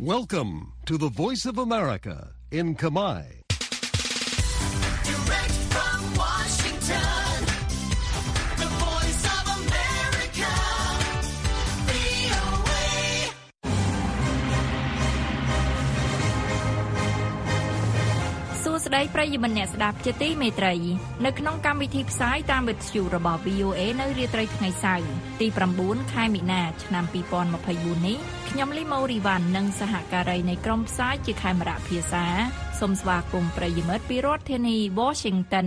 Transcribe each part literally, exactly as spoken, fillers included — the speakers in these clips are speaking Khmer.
Welcome to the Voice of America in Khmer. Direct from Washington, the Voice of America, វី អូ เอ សួស្តីប្រិយមិត្តអ្នកស្ដាប់ជាទីមេត្រីនៅក្នុងកម្មវិធីផ្សាយតាមវិទ្យុរបស់ វី អូ เอ នៅរាត្រីថ្ងៃសៅរ៍ទី9ខែមិនិនាឆ្នាំពីរពាន់ម្ភៃបួននេះខ្ញុំលីម៉ូរីវ៉ាន់និងសហការីនៃក្រុមផ្សាយជាខេមរៈភាសាសូមស្វាគមន៍ប្រិយមិត្តពីរដ្ឋធានី Washington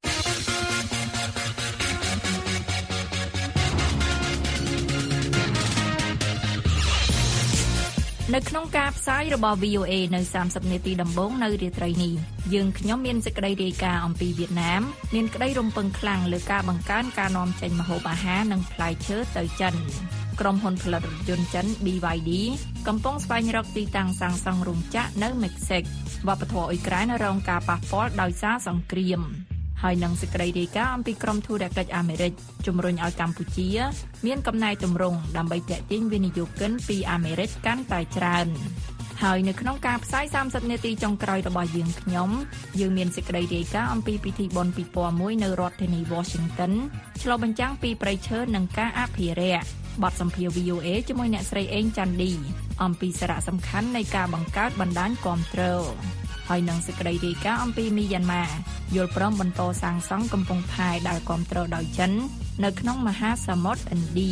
នៅក្នុងការផ្សាយរបស់ វី អូ เอ នៅសាមសិបនាទីដំបូងនៅរាត្រីនេះយើងខ្ញុំមានសេចក្តីរាយការណ៍អំពីវៀតណាមមានក្តីរំពឹងខ្លាំងលើការបង្កើនការនាំចេញម្ហូបអាហារនិងផ្លែឈើទៅចិនក្រុមហ៊ុនផលិតរថយន្តចិន ប៊ី វ៉ៃ ឌី កំពុងស្វែងរកទីតាំងសាងសង់រោងចក្រនៅមិចស៊ិកវប្បធម៌អ៊ុយក្រែនរងការប៉ះពាល់ដោយសារសង្គ្រាមហើយនឹងសេចក្តីរាយការណ៍អំពីក្រុមធុរកិច្ចអាមេរិកជំរុញឲ្យកម្ពុជាមានកំណែទម្រង់ដើម្បីទាក់ទាញវិនិយោគិនពីអាមេរិកកាន់តែច្រើនហើយនៅក្នុងការផ្សាយសាមសិបនាទីចុងក្រោយរបស់យើងខ្ញុំយើងមានសេចក្តីរាយការណ៍អំពីពិធីបុណ្យពិព័រណ៍មួយនៅរដ្ឋធានី Washington ឆ្លុះបញ្ចាំងពីព្រៃឈើនិងការអភិរក្សបទសម្ភាសន៍ វី អូ เอ ជាមួយអ្នកស្រីអេងច័ន្ទឌីអំពីសារៈសំខាន់នៃការបង្កើតបណ្ដាញគាំទ្រហើយនឹងសេចក្តីរាយការណ៍អំពីមីយ៉ាន់ម៉ាយល់ព្រមបន្តសាងសង់កំពង់ផែដែលគាំទ្រដោយចិននៅក្នុងមហាសមុទ្រឥណ្ឌា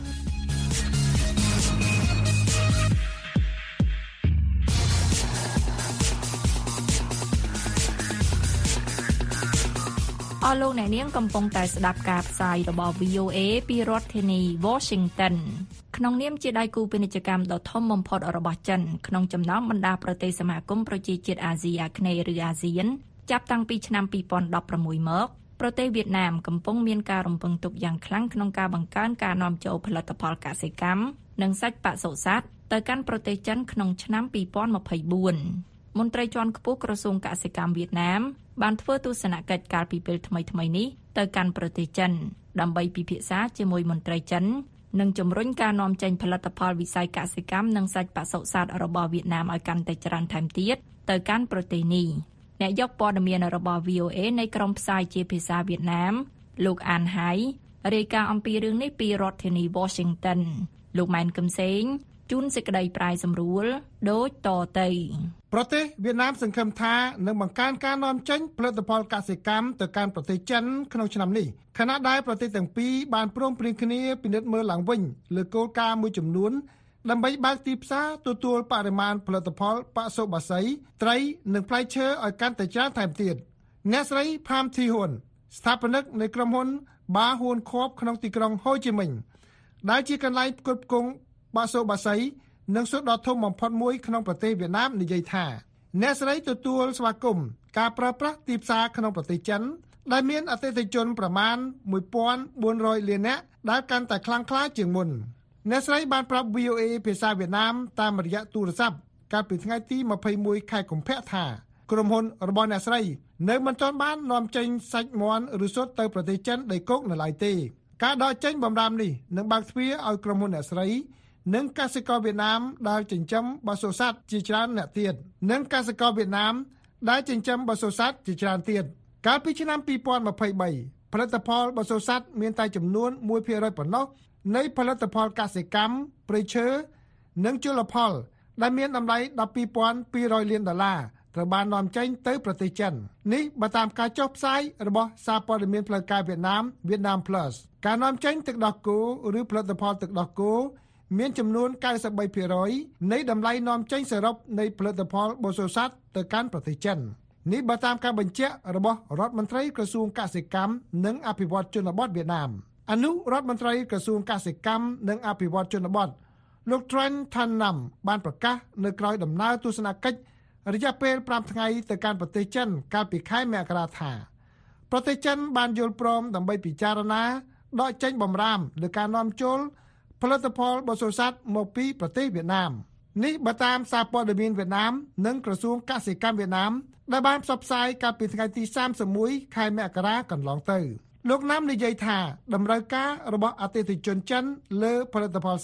អស់លោកអ្នកនាងកំពុងតែស្ដាប់ការផ្សាយរបស់ វី អូ เอ ពីរដ្ឋធានី Washington ក្នុងនាមជាដៃគូពាណិជ្ជកម្មដ៏ធំបំផុតរបស់ចិនក្នុងចំណោមបណ្ដាប្រទេសសមាគមប្រជាជាតិអាស៊ីអាគ្នេយ៍ឬអាស៊ានចាប់តាំងពីឆ្នាំពីរពាន់ដប់ប្រាំមួយមកប្រទេសវៀតណាមកំពុងមានការរំពឹងទុកយ៉ាងខ្លាំងក្នុងការបង្កើនការនាំចូលផលិតផលកសិកម្មនិងសាច់បសុសត្វទៅកាន់ប្រទេសចិនក្នុងឆ្នាំពីរពាន់ម្ភៃបួនមន្ត្រីជាន់ខ្ពស់ក្រសួងកសិកម្មវៀតណាមបានធ្វើទស្សនកិច្ចកាលពីពេលថ្មីៗនេះទៅកាន់ប្រទេសចិនដើម្បីពិភាក្សាជាមួយមន្ត្រីចិននិងជំរុញការនាំចេញផលិតផលវិស័យកសិកម្មនិងសាច់បសុសត្វរបស់វៀតណាមឲ្យកាន់តែច្រើនថែមទៀតទៅកាន់ប្រទេសនេះអ្នកយកព័ត៌មានរបស់ វី អូ เอ នៃក្រុមផ្សាយជាភាសាវៀតណាមលោកអានហៃរាយការណ៍អំពីរឿងនេះពីរដ្ឋធានី Washington លោកម៉ែនកឹមសេងជូនសេចក្តីប្រាយសម្រួលដូចតទៅប្រទេសវៀតណាមសង្ឃឹមថានឹងបង្កើនការនាំចេញផលិតផលកសិកម្មទៅកាន់ប្រទេសចិនក្នុងឆ្នាំនេះខណៈដែលប្រទេសទាំងពីរបានព្រមព្រៀងគ្នាពិនិត្យមើលឡើងវិញលើគោលការណ៍មួយចំនួនដើម្បីបើកទីផ្សារទទួលបរិមាណផលិតផលបសុបក្សីត្រីនិងផ្លែឈើឲ្យកាន់តែច្រើនថែមទៀតអ្នកស្រីផាមធីហ៊ុនស្ថាបនិកនៃក្រុមហ៊ុនបាហ៊ួនខបក្នុងទីក្រុងហូជីមិញដែលជាកន្លែងផ្គត់ផ្គង់បសុបក្សីនិងសុទ្ធដ៏ធំបំផុតមួយក្នុងប្រទេសវៀតណាមនិយាយថាអ្នកស្រីទទួលស្វាគមន៍ការប្រើប្រាស់ទីផ្សារក្នុងប្រទេសចិនដែលមានអតិថិជនប្រមាណមួយពាន់បួនរយលាននាក់ដែលកាន់តែខ្លាំងក្លាជាងមុនអ្នកស្រីបានប្រាប់ វី អូ เอ ភាសាវៀតណាមតាមរយៈទូរស័ព្ទកាលពីថ្ងៃទីម្ភៃមួយខែកុម្ភៈថាក្រុមហ៊ុនរបស់អ្នកស្រីនៅមិនទាន់បាននាំចេញសាច់មាន់ឬស៊ុតទៅប្រទេសចិនដីគោកនៅឡើយទេការដកចេញបម្រាមនេះនឹងបើកទ្វារឲ្យក្រុមហ៊ុនអ្នកស្រីនិងកសិករវៀតណាមដែលចិញ្ចឹមបសុសត្វជាច្រើនអ្នកទៀតនិងកសិករវៀតណាមដែលចិញ្ចឹមបសុសត្វជាច្រើនទៀតកាលពីឆ្នាំពីរពាន់ម្ភៃបីផលិតផលបសុសត្វមានតែចំនួនមួយភាគរយប៉ុណ្ណោះនៃផលិតផលកសិកម្មព្រៃឈើនិងជលផលដែលមានតម្លៃដប់ពីរពាន់ពីររយលានដុល្លារត្រូវបាននាំចេញទៅប្រទេសចិននេះបើតាមការចុះផ្សាយរបស់សារព័ត៌មានផ្លូវការវៀតណាម Vietnam Plus ការនាំចេញទឹកដោះគោឬផលិតផលទឹកដោះគោមានចំនួនកៅសិបបីភាគរយនៃតម្លៃនាំចេញសរុបនៃផលិតផលបសុសត្វទៅកាន់ប្រទេសចិននេះបើតាមការបញ្ជាក់របស់រដ្ឋមន្ត្រីក្រសួងកសិកម្មនិងអភិវឌ្ឍជនបទវៀតណាមអនុរដ្ឋមន្ត្រីក្រសួងកសិកម្មនិងអភិវឌ្ឍជនបទលោក Tran Thanh Nam បានប្រកាសនៅក្រៅដំណើរទស្សនកិច្ចរយៈពេលប្រាំថ្ងៃទៅកាន់ប្រទេសចិនកាលពីខែមករាថាប្រទេសចិនបានយល់ព្រមដើម្បីពិចារណាដកចេញបម្រាមលើការនាំចូលផលិតផលបសុសត្វមកពីប្រទេសវៀតណាមនេះបើតាមសារព័ត៌មានវៀតណាមនិងក្រសួងកសិកម្មវៀតណាមដែលបានផ្សព្វផ្សាយកាលពីថ្ងៃទីសាមសិបមួយខែមករាកន្លងទៅលោកណាមនិយាយថាតម្រូវការរបស់អតិថិជនចិនលើផលិតផលសាច់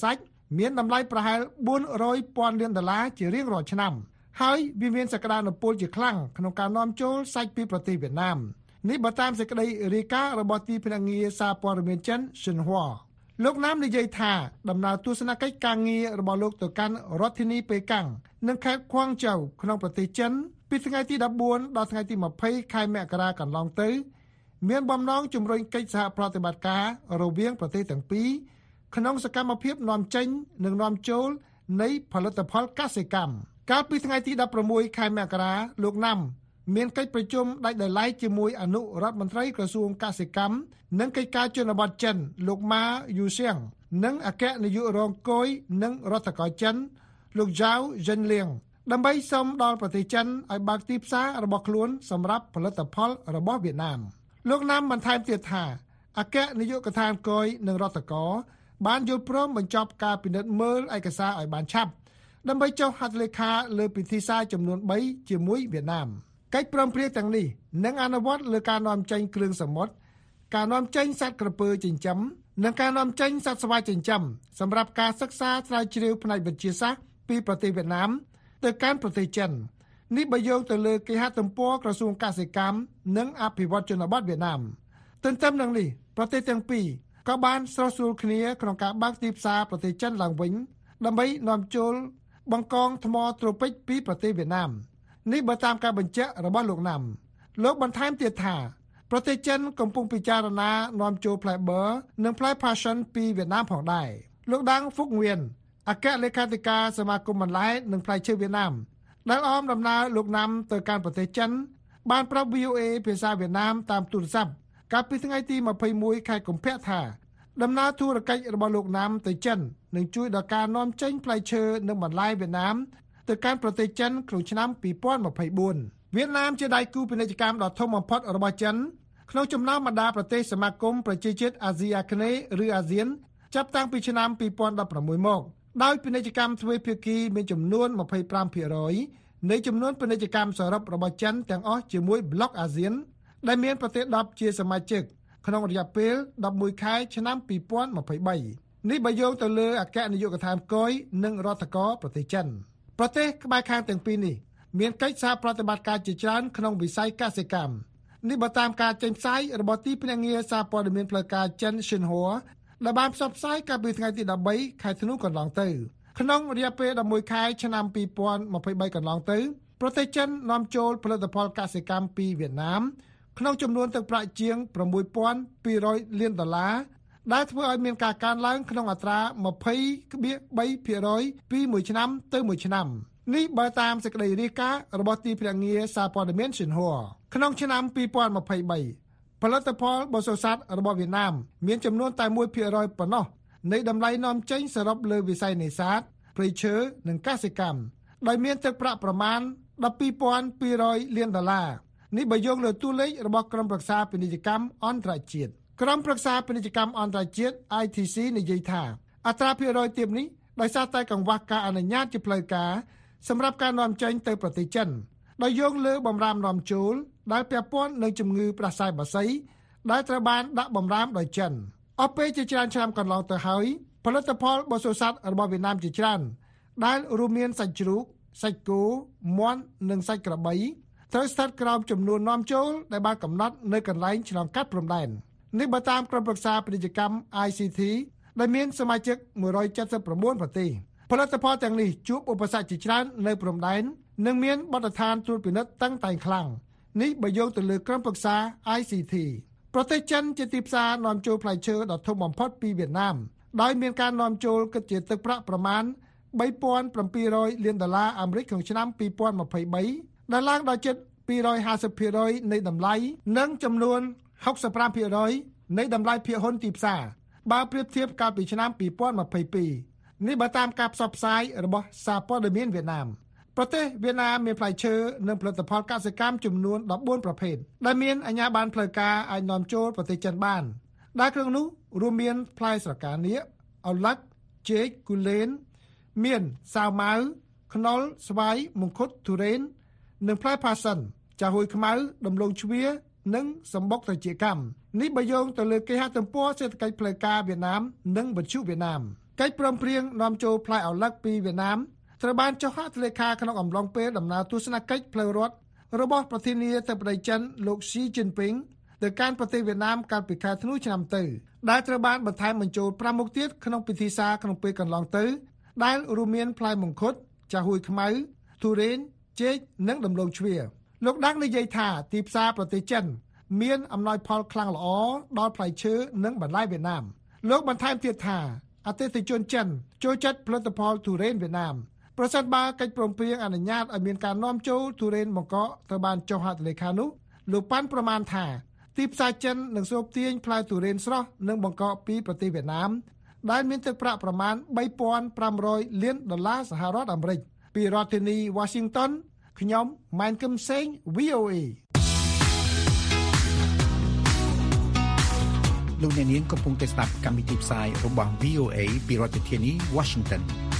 មានតម្លៃប្រហែលបួនរយពាន់លានដុល្លារជារៀងរាល់ឆ្នាំហើយវាមានសក្តានុពលជាខ្លាំងក្នុងការនាំចូលសាច់ពីប្រទេសវៀតណាមនេះបើតាមសេចក្តីរាយការណ៍របស់ទីភ្នាក់ងារសារព័ត៌មានចិន Xinhua លោកណាមនិយាយថាដំណើរទស្សនកិច្ចការងាររបស់លោកទៅកាន់រដ្ឋធានីប៉េកាំងនិងខេត្តខ្វាងជូវក្នុងប្រទេសចិនពីថ្ងៃទីដប់បួនដល់ថ្ងៃទីម្ភៃខែមករាកន្លងទៅមានបំណងជំរុញកិច្ចសហប្រតិបត្តិការរវាងប្រទេសទាំងពីរក្នុងសកម្មភាពនាំចេញនិងនាំចូលនៃផលិតផលកសិកម្មកាលពីថ្ងៃទីដប់ប្រាំមួយខែមករាលោកណាំមានកិច្ចប្រជុំដាច់ដោយឡែកជាមួយអនុរដ្ឋមន្ត្រីក្រសួងកសិកម្មនិងកិច្ចការជនបទចិនលោកម៉ាយូសៀងនិងអគ្គនាយករងគយនិងរដ្ឋការចិនលោកហ្សាវហ្សិនលៀងដើម្បីសុំដល់ប្រទេសចិនឲ្យបើកទីផ្សាររបស់ខ្លួនសម្រាប់ផលិតផលរបស់វៀតណាមលោកណាំបន្ថែមទៀតថាអគ្គនាយកដ្ឋានគយនិងរដ្ឋការបានយល់ព្រមបញ្ចប់ការពិនិត្យមើលឯកសារឲ្យបានឆាប់ដើម្បីចុះហត្ថលេខាលើពិធីសារចំនួនបីជាមួយវៀតណាមកិច្ចព្រមព្រៀងទាំងនេះនឹងអនុវត្តលើការនាំចេញគ្រឿងសមុទ្រការនាំចេញសត្វក្រពើចិញ្ចឹមនិងការនាំចេញសត្វស្វាយចិញ្ចឹមសម្រាប់ការសិក្សាស្រាវជ្រាវផ្នែកវិទ្យាសាស្ត្រពីប្រទេសវៀតណាមទៅកាន់ប្រទេសចិននេះបើយោងទៅលើគេហទំព័រក្រសួងកសិកម្មនិងអភិវឌ្ឍជនបទវៀតណាមទន្ទឹមនឹងនេះប្រទេសទាំងពីរក៏បានស្រោះស្រួលគ្នាក្នុងការបើកទីផ្សារប្រទេសចិនឡើងវិញដើម្បីនាំចូលបង្កងថ្មត្រូពិចពីប្រទេសវៀតណាមនេះបើតាមការបញ្ជាក់របស់លោកណាំលោកបន្ថែមទៀតថាប្រទេសចិនកំពុងពិចារណានាំចូលផ្លែបឺរនិងផ្លែ passion ពីវៀតណាមផងដែរលោកដាងហ្វុកងៀនអគ្គលេខាធិការសមាគមបន្លែនិងផ្លែឈើវៀតណាមដែលអមដំណើរលោកណាំទៅកាន់ប្រទេសចិនបានប្រាប់ វី អូ អេ ភាសាវៀតណាមតាមទូរស័ព្ទកាលពីថ្ងៃទីម្ភៃមួយខែកុម្ភៈថាដំណើរធុរកិច្ចរបស់លោកណាំទៅចិននឹងជួយដល់ការនាំចេញផ្លែឈើនិងបន្លែវៀតណាមទៅកាន់ប្រទេសចិនក្នុងឆ្នាំពីរពាន់ម្ភៃបួនវៀតណាមជាដៃគូពាណិជ្ជកម្មដ៏ធំបំផុតរបស់ចិនក្នុងចំណោមបណ្ដាប្រទេសសមាគមប្រជាជាតិអាស៊ីអាគ្នេយ៍ឬអាស៊ានចាប់តាំងពីឆ្នាំពីរពាន់ដប់ប្រាំមួយមកដោយពាណិជ្ជកម្មទ្វេភាគីមានចំនួនម្ភៃប្រាំភាគរយនៃចំនួនពាណិជ្ជកម្មសរុបរបស់ចិនទាំងអស់ជាមួយប្លុកអាស៊ានដែលមានប្រទេសដប់ជាសមាជិកក្នុងរយៈពេលដប់មួយខែឆ្នាំពីរពាន់ម្ភៃបីនេះបើយោងទៅលើអគ្គនាយកដ្ឋានគយនិងរដ្ឋការប្រទេសចិនប្រទេសក្បែរខាងទាំងពីរនេះមានកិច្ចសហប្រតិបត្តិការជាច្រើនក្នុងវិស័យកសិកម្មនេះបើតាមការចេញផ្សាយរបស់ទីភ្នាក់ងារសារព័ត៌មានផ្លូវការចិន Xinhua ដែលបានផ្សព្វផ្សាយកាលពីថ្ងៃទីដប់បីខែធ្នូកន្លងទៅក្នុងរយៈពេលដប់មួយខែឆ្នាំពីរពាន់ម្ភៃបីកន្លងទៅប្រទេសចិននាំចូលផលិតផលកសិកម្មពីវៀតណាមក្នុងចំនួនទឹកប្រាក់ជាងប្រាំមួយពាន់ពីររយលានដុល្លារដែលធ្វើឲ្យមានការកើនឡើងក្នុងអត្រាម្ភៃភាគបីភាគរយពីមួយឆ្នាំទៅមួយឆ្នាំនេះបើតាមសេចក្តីរាយការណ៍របស់ទីភ្នាក់ងារសារព័ត៌មាន Xinhua ក្នុងឆ្នាំពីរពាន់ម្ភៃបីផលិតផលបសុសត្វរបស់វៀតណាមមានចំនួនតែមួយភាគរយប៉ុណ្ណោះនៃតម្លៃនាំចេញសរុបលើវិស័យនេសាទព្រៃឈើនិងកសិកម្មដោយមានទឹកប្រាក់ប្រមាណដប់ពីរពាន់ពីររយលានដុល្លារនេះបើយោងលើតួលេខរបស់ក្រុមប្រឹក្សាពាណិជ្ជកម្មអន្តរជាតិក្រុមប្រឹក្សាពាណិជ្ជកម្មអន្តរជាតិ ไอ ที ซี និយាយថាអត្រាភាគរយទាបនេះដោយសារតែកង្វះការអនុញ្ញាតជាផ្លូវការសម្រាប់ការនាំចេញទៅប្រទេសចិនដោយយោងលើបំរាមនាំចូលដែលពាក់ព័ន្ធនឹងជំងឺផ្ដាសាយបាសីដែលត្រូវបានដាក់បំរាមដោយចិនអស់ពេលជាច្រើនឆ្នាំកន្លងទៅហើយផលិតផលបសុសត្វរបស់វៀតណាមជាច្រើនដែលរួមមានសាច់ជ្រូកសាច់គោមាន់និងសាច់ក្របីត្រូវស្ថិតក្រោមចំនួននាំចូលដែលបានកំណត់នៅកន្លែងឆ្លងកាត់ព្រំដែននេះបើតាមក្រុមប្រឹក្សាពាណិជ្ជកម្ម ไอ ซี ที ដែលមានសមាជិកមួយរយเจ็ดสิบเก้าប្រទេសផលិតផលទាំងនេះជួបឧបសគ្គជាច្រើននៅព្រំដែននិងមានបទដ្ឋានត្រួតពិនិត្យតឹងតែងខ្លាំងនេះបើយោងទៅលើក្រុមប្រឹក្សា ไอ ซี ที ប្រទេសចិនជាទីផ្សារនាំចូលផ្លែឈើដ៏ធំបំផុតពីវៀតណាមដោយមានការនាំចូលគិតជាទឹកប្រាក់ប្រមាណបីពាន់ប្រាំពីររយលានដុល្លារអាមេរិកក្នុងឆ្នាំពីរពាន់ម្ភៃបីដែលឡើងដល់ជិតពីររយห้าสิบភាគរយនៃតម្លៃនិងចំនួនหกสิบห้าភាគរយនៃតម្លៃភាគហ៊ុនទីផ្សារបើប្រៀបធៀបកាលពីឆ្នាំពីរពាន់ម្ភៃពីរនេះបើតាមការផ្សព្វផ្សាយរបស់សារព័ត៌មានវៀតណាមប្រទេសវៀតណាមមានផ្លែឈើនិងផលិតផលកសិកម្មចំនួនដប់បួនប្រភេទដែលមានអាជ្ញាប័ណ្ណផ្លូវការអាចនាំចូលប្រទេសចិនបានដែលក្នុងនោះរួមមានផ្លែស្រកានាគឪឡឹកចេកគូលែនមានសាវម៉ាវខ្នុរស្វាយមង្ឃុតទុរេននិងផ្លែផាសិនចាហួយខ្មៅដំឡូងជ្វានិងសម្បុកត្រចៀកកម្មនេះបើយោងទៅលើគេហទំព័រសេដ្ឋកិច្ចផ្លូវការវៀតណាមនិងវិទ្យុវៀតណាមកិច្ចព្រមព្រៀងនាំចូលផ្លែឪឡឹកពីវៀតណាមត្រូវបានចុះហត្ថលេខាក្នុងអំឡុងពេលដំណើរទស្សនកិច្ចផ្លូវរដ្ឋរបស់ប្រធានាធិបតីចិនលោកស៊ីជីនពីងទៅកាន់ប្រទេសវៀតណាមកាលពីខែធ្នូឆ្នាំទៅដែលត្រូវបានបន្ថែមបញ្ចូលប្រាំមុខទៀតក្នុងពិធីសារក្នុងពេលកន្លងទៅដែលរួមមានផ្លែមង្ឃុតចាហួយខ្មៅទុរេនចេកនិងដំឡូងជ្វាលោកដាំងនិយាយថាទីផ្សារប្រទេសចិនមានអំណោយផលខ្លាំងល្អដល់ផ្លែឈើនិងបន្លែវៀតណាមលោកបន្ថែមទៀតថាអតិថិជនចិនចូលចិត្តផលិតផលទុរេនវៀតណាមប្រសិនបើកិច្ចព្រមព្រៀងអនុញ្ញាតឲ្យមានការនាំចូលទុរេនបង្កកត្រូវបានចុះហត្ថលេខានោះលោកប៉ាន់ប្រមាណថាទីផ្សារចិននឹងស្រូបទាញផ្លែទុរេនស្រស់និងបង្កកពីប្រទេសវៀតណាមដែលមានទឹកប្រាក់ប្រមាណបីពាន់ប្រាំរយលានដុល្លារសហរដ្ឋអាមេរិកពីរដ្ឋធានី Washington ខ្ញុំម៉ែនកឹមសេង វី អូ អេលោកអ្នកនាងកំពុងតែស្ដាប់កម្មវិធីផ្សាយរបស់ វី អូ អេ ពីរដ្ឋធានី Washington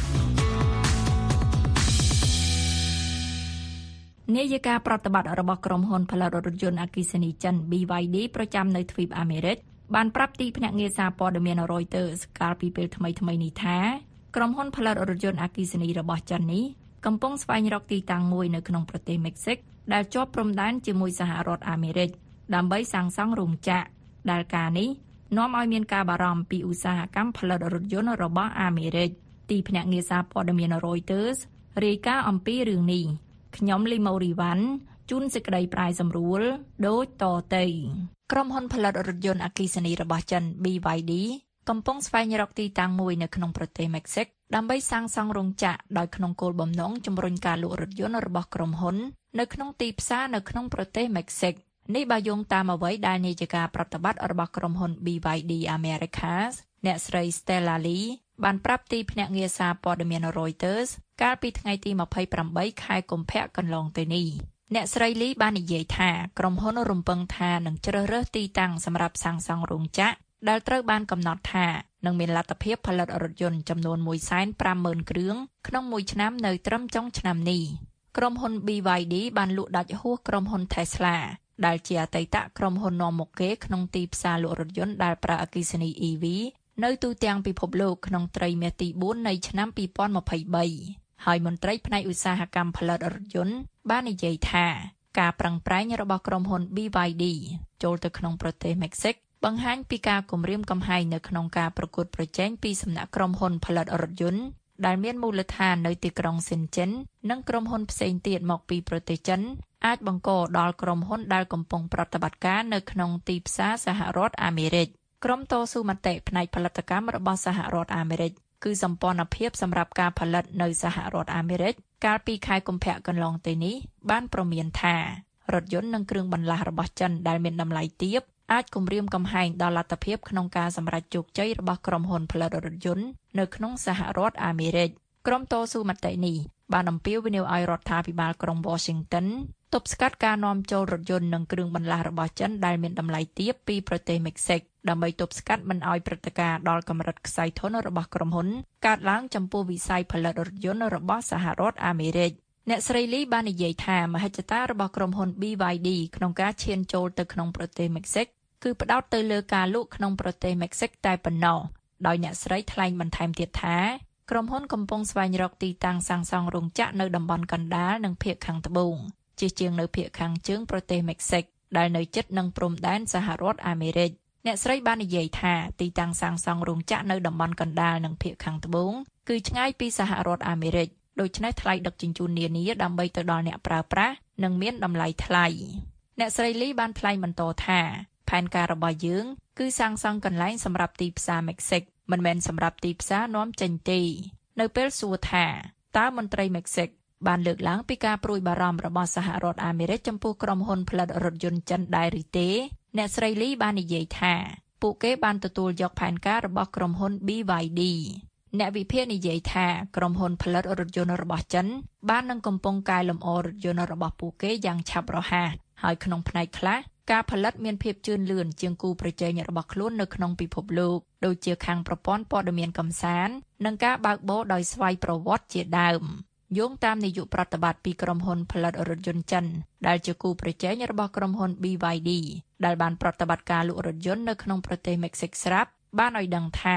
នាយិកាប្រតិបត្តិរបស់ក្រុមហ៊ុនផលិតរថយន្តអគ្គិសនីចិន ប៊ី វ៉ៃ ឌី ប្រចាំនៅទ្វីបអាមេរិកបានប្រាប់ទីភ្នាក់ងារសារព័ត៌មាន Reuters កាលពីពេលថ្មីៗនេះថាក្រុមហ៊ុនផលិតរថយន្តអគ្គិសនីរបស់ចិននេះកំពុងស្វែងរកទីតាំងមួយនៅក្នុងប្រទេសមិចស៊ិកដែលជាប់ព្រំដែនជាមួយសហរដ្ឋអាមេរិកដើម្បីសាងសង់រោងចក្រដែលការនេះនាំឲ្យមានការបារម្ភពីឧស្សាហកម្មផលិតរថយន្តរបស់អាមេរិកទីភ្នាក់ងារសារព័ត៌មាន Reuters រាយការណ៍អំពីរឿងនេះខ្ញុំលីម៉ូរីវ៉ាន់ជូនសេចក្តីប្រាយសម្រួលដូចតទៅក្រុមហ៊ុនផលិតរថយន្តអគ្គិសនីរបស់ចិន ប៊ី វ៉ៃ ឌី កំពុងស្វែងរកទីតាំងមួយនៅក្នុងប្រទេសមិចស៊ិកដើម្បីសាងសង់រោងចក្រដោយក្នុងគោលបំណងជំរុញការលក់រថយន្តរបស់ក្រុមហ៊ុននៅក្នុងទីផ្សារនៅក្នុងប្រទេសមិចស៊ិកនេះបើយោងតាមអ្វីដែលនាយិកាប្រតិបត្តិរបស់ក្រុមហ៊ុន ប៊ី វ៉ៃ ឌី Americas អ្នកស្រី Stella Lee បានប្រាប់ទីភ្នាក់ងារសារព័ត៌មាន Reuters កាលពីថ្ងៃទីម្ភៃប្រាំបីខែកុម្ភៈកន្លងទៅនេះអ្នកស្រី Lee បាននិយាយថាក្រុមហ៊ុនរំពឹងថានឹងជ្រើសរើសទីតាំងសម្រាប់សាងសង់រោងចក្រដែលត្រូវបានកំណត់ថានឹងមានលទ្ធភាពផលិតរថយន្តចំនួន មួយសែនប្រាំម៉ឺន គ្រឿងក្នុងមួយឆ្នាំនៅត្រឹមចុងឆ្នាំនេះក្រុមហ៊ុន ប៊ី វ៉ៃ ឌី បានលក់ដាច់ហួសក្រុមហ៊ុន Tesla ដែលជាអតីតក្រុមហ៊ុននាំមុខគេក្នុងទីផ្សារលក់រថយន្តដែលប្រើអគ្គិសនី អ៊ី វី នៅទូទាំងពិភពលោកក្នុងត្រីមាសទីបួននៃឆ្នាំពីរពាន់ម្ភៃបីហើយមន្ត្រីផ្នែកឧស្សាហកម្មផលិតរថយន្តបាននិយាយថាការប្រឹងប្រែងរបស់ក្រុមហ៊ុន ប៊ី វ៉ៃ ឌី ចូលទៅក្នុងប្រទេសមិចស៊ិកបង្ហាញពីការគំរាមកំហែងនៅក្នុងការប្រកួតប្រជែងពីសំណាក់ក្រុមហ៊ុនផលិតរថយន្តដែលមានមូលដ្ឋាននៅទីក្រុងសិនចិននិងក្រុមហ៊ុនផ្សេងទៀតមកពីប្រទេសចិនអាចបង្កដល់ក្រុមហ៊ុនដែលកំពុងប្រតិបត្តិការនៅក្នុងទីផ្សារសហរដ្ឋអាមេរិកក្រុមតស៊ូមតិផ្នែកផលិតកម្មរបស់សហរដ្ឋអាមេរិកគឺសម្ព័ន្ធភាពសម្រាប់ការផលិតនៅសហរដ្ឋអាមេរិកកាលពីខែកុម្ភៈកន្លងទៅនេះបានប្រមានថារថយន្តនិងគ្រឿងបន្លាស់របស់ចិនដែលមានតម្លៃទាបអាចគំរាមកំហែងដល់លទ្ធភាពក្នុងការសម្រេចជោគជ័យរបស់ក្រុមហ៊ុនផលិតរថយន្តនៅក្នុងសហរដ្ឋអាមេរិកក្រុមតស៊ូមតិនេះបានអំពាវនាវឲ្យរដ្ឋាភិបាលក្រុង Washington ទប់ស្កាត់ការនាំចូលរថយន្តនិងគ្រឿងបន្លាស់របស់ចិនដែលមានតម្លៃទាបពីប្រទេសមិចស៊ិកដើម្បីទប់ស្កាត់មិនឲ្យព្រឹត្តិការណ៍ដល់កម្រិតខ្សែធនរបស់ក្រុមហ៊ុនកើតឡើងចំពោះវិស័យផលិតរថយន្តរបស់សហរដ្ឋអាមេរិកអ្នកស្រីលីបាននិយាយថាមហិច្ឆតារបស់ក្រុមហ៊ុន ប៊ី វ៉ៃ ឌី ក្នុងការឈានចូលទៅក្នុងប្រទេសមិចស៊ិកគឺផ្ដោតទៅលើការលក់ក្នុងប្រទេសមិចស៊ិកតែប៉ុណ្ណោះដោយអ្នកស្រីថ្លែងបន្ថែមទៀតថាក្រុមហ៊ុនកំពុងស្វែងរកទីតាំងសាងសង់រោងចក្រនៅតំបន់កណ្ដាលនិងភាគខាងត្បូងជាជាងនៅភាគខាងជើងប្រទេសមិចស៊ិកដែលនៅជិតនឹងព្រំដែនសហរដ្ឋអាមេរិកអ្នកស្រីបាននិយាយថាទីតាំងសាងសង់រោងចក្រនៅតំបន់កណ្ដាលនិងភាគខាងត្បូងគឺឆ្ងាយពីសហរដ្ឋអាមេរិកដូច្នេះថ្លៃដឹកជញ្ជូននានាដើម្បីទៅដល់អ្នកប្រើប្រាស់នឹងមានតម្លៃថ្លៃអ្នកស្រីលីបានថ្លែងបន្តថាផែនការរបស់យើងគឺសាងសង់កន្លែងសម្រាប់ទីផ្សារមិចស៊ិកមិនមែនសម្រាប់ទីផ្សារនាំចេញទេនៅពេលសួរថាតើមន្ត្រីមិចស៊ិកបានលើកឡើងពីការព្រួយបារម្ភរបស់សហរដ្ឋអាមេរិកចំពោះក្រុមហ៊ុនផលិតរថយន្តចិនដែរឬទេអ្នកស្រីលីបាននិយាយថាពួកគេបានទទួលយកផែនការរបស់ក្រុមហ៊ុន ប៊ី វ៉ៃ ឌី អ្នកវិភាគនិយាយថាក្រុមហ៊ុនផលិតរថយន្តរបស់ចិនបាននឹងកំពុងកែលម្អរថយន្តរបស់ពួកគេយ៉ាងឆាប់រហ័សហើយក្នុងផ្នែកខ្លះការផលិតមានភាពជឿនលឿនជាងគូប្រជែងរបស់ខ្លួននៅក្នុងពិភពលោកដូចជាខាងប្រព័ន្ធព័ត៌មានកំសាន្តនិងការបើកបរដោយស្វ័យប្រវត្តិជាដើមយោងតាមនាយកប្រតិបត្តិពីក្រុមហ៊ុនផលិតរថយន្តចិនដែលជាគូប្រជែងរបស់ក្រុមហ៊ុន ប៊ី វ៉ៃ ឌី ដែលបានប្រតិបត្តិការលក់រថយន្តនៅក្នុងប្រទេសមិចស៊ិកស្រាប់បានឲ្យដឹងថា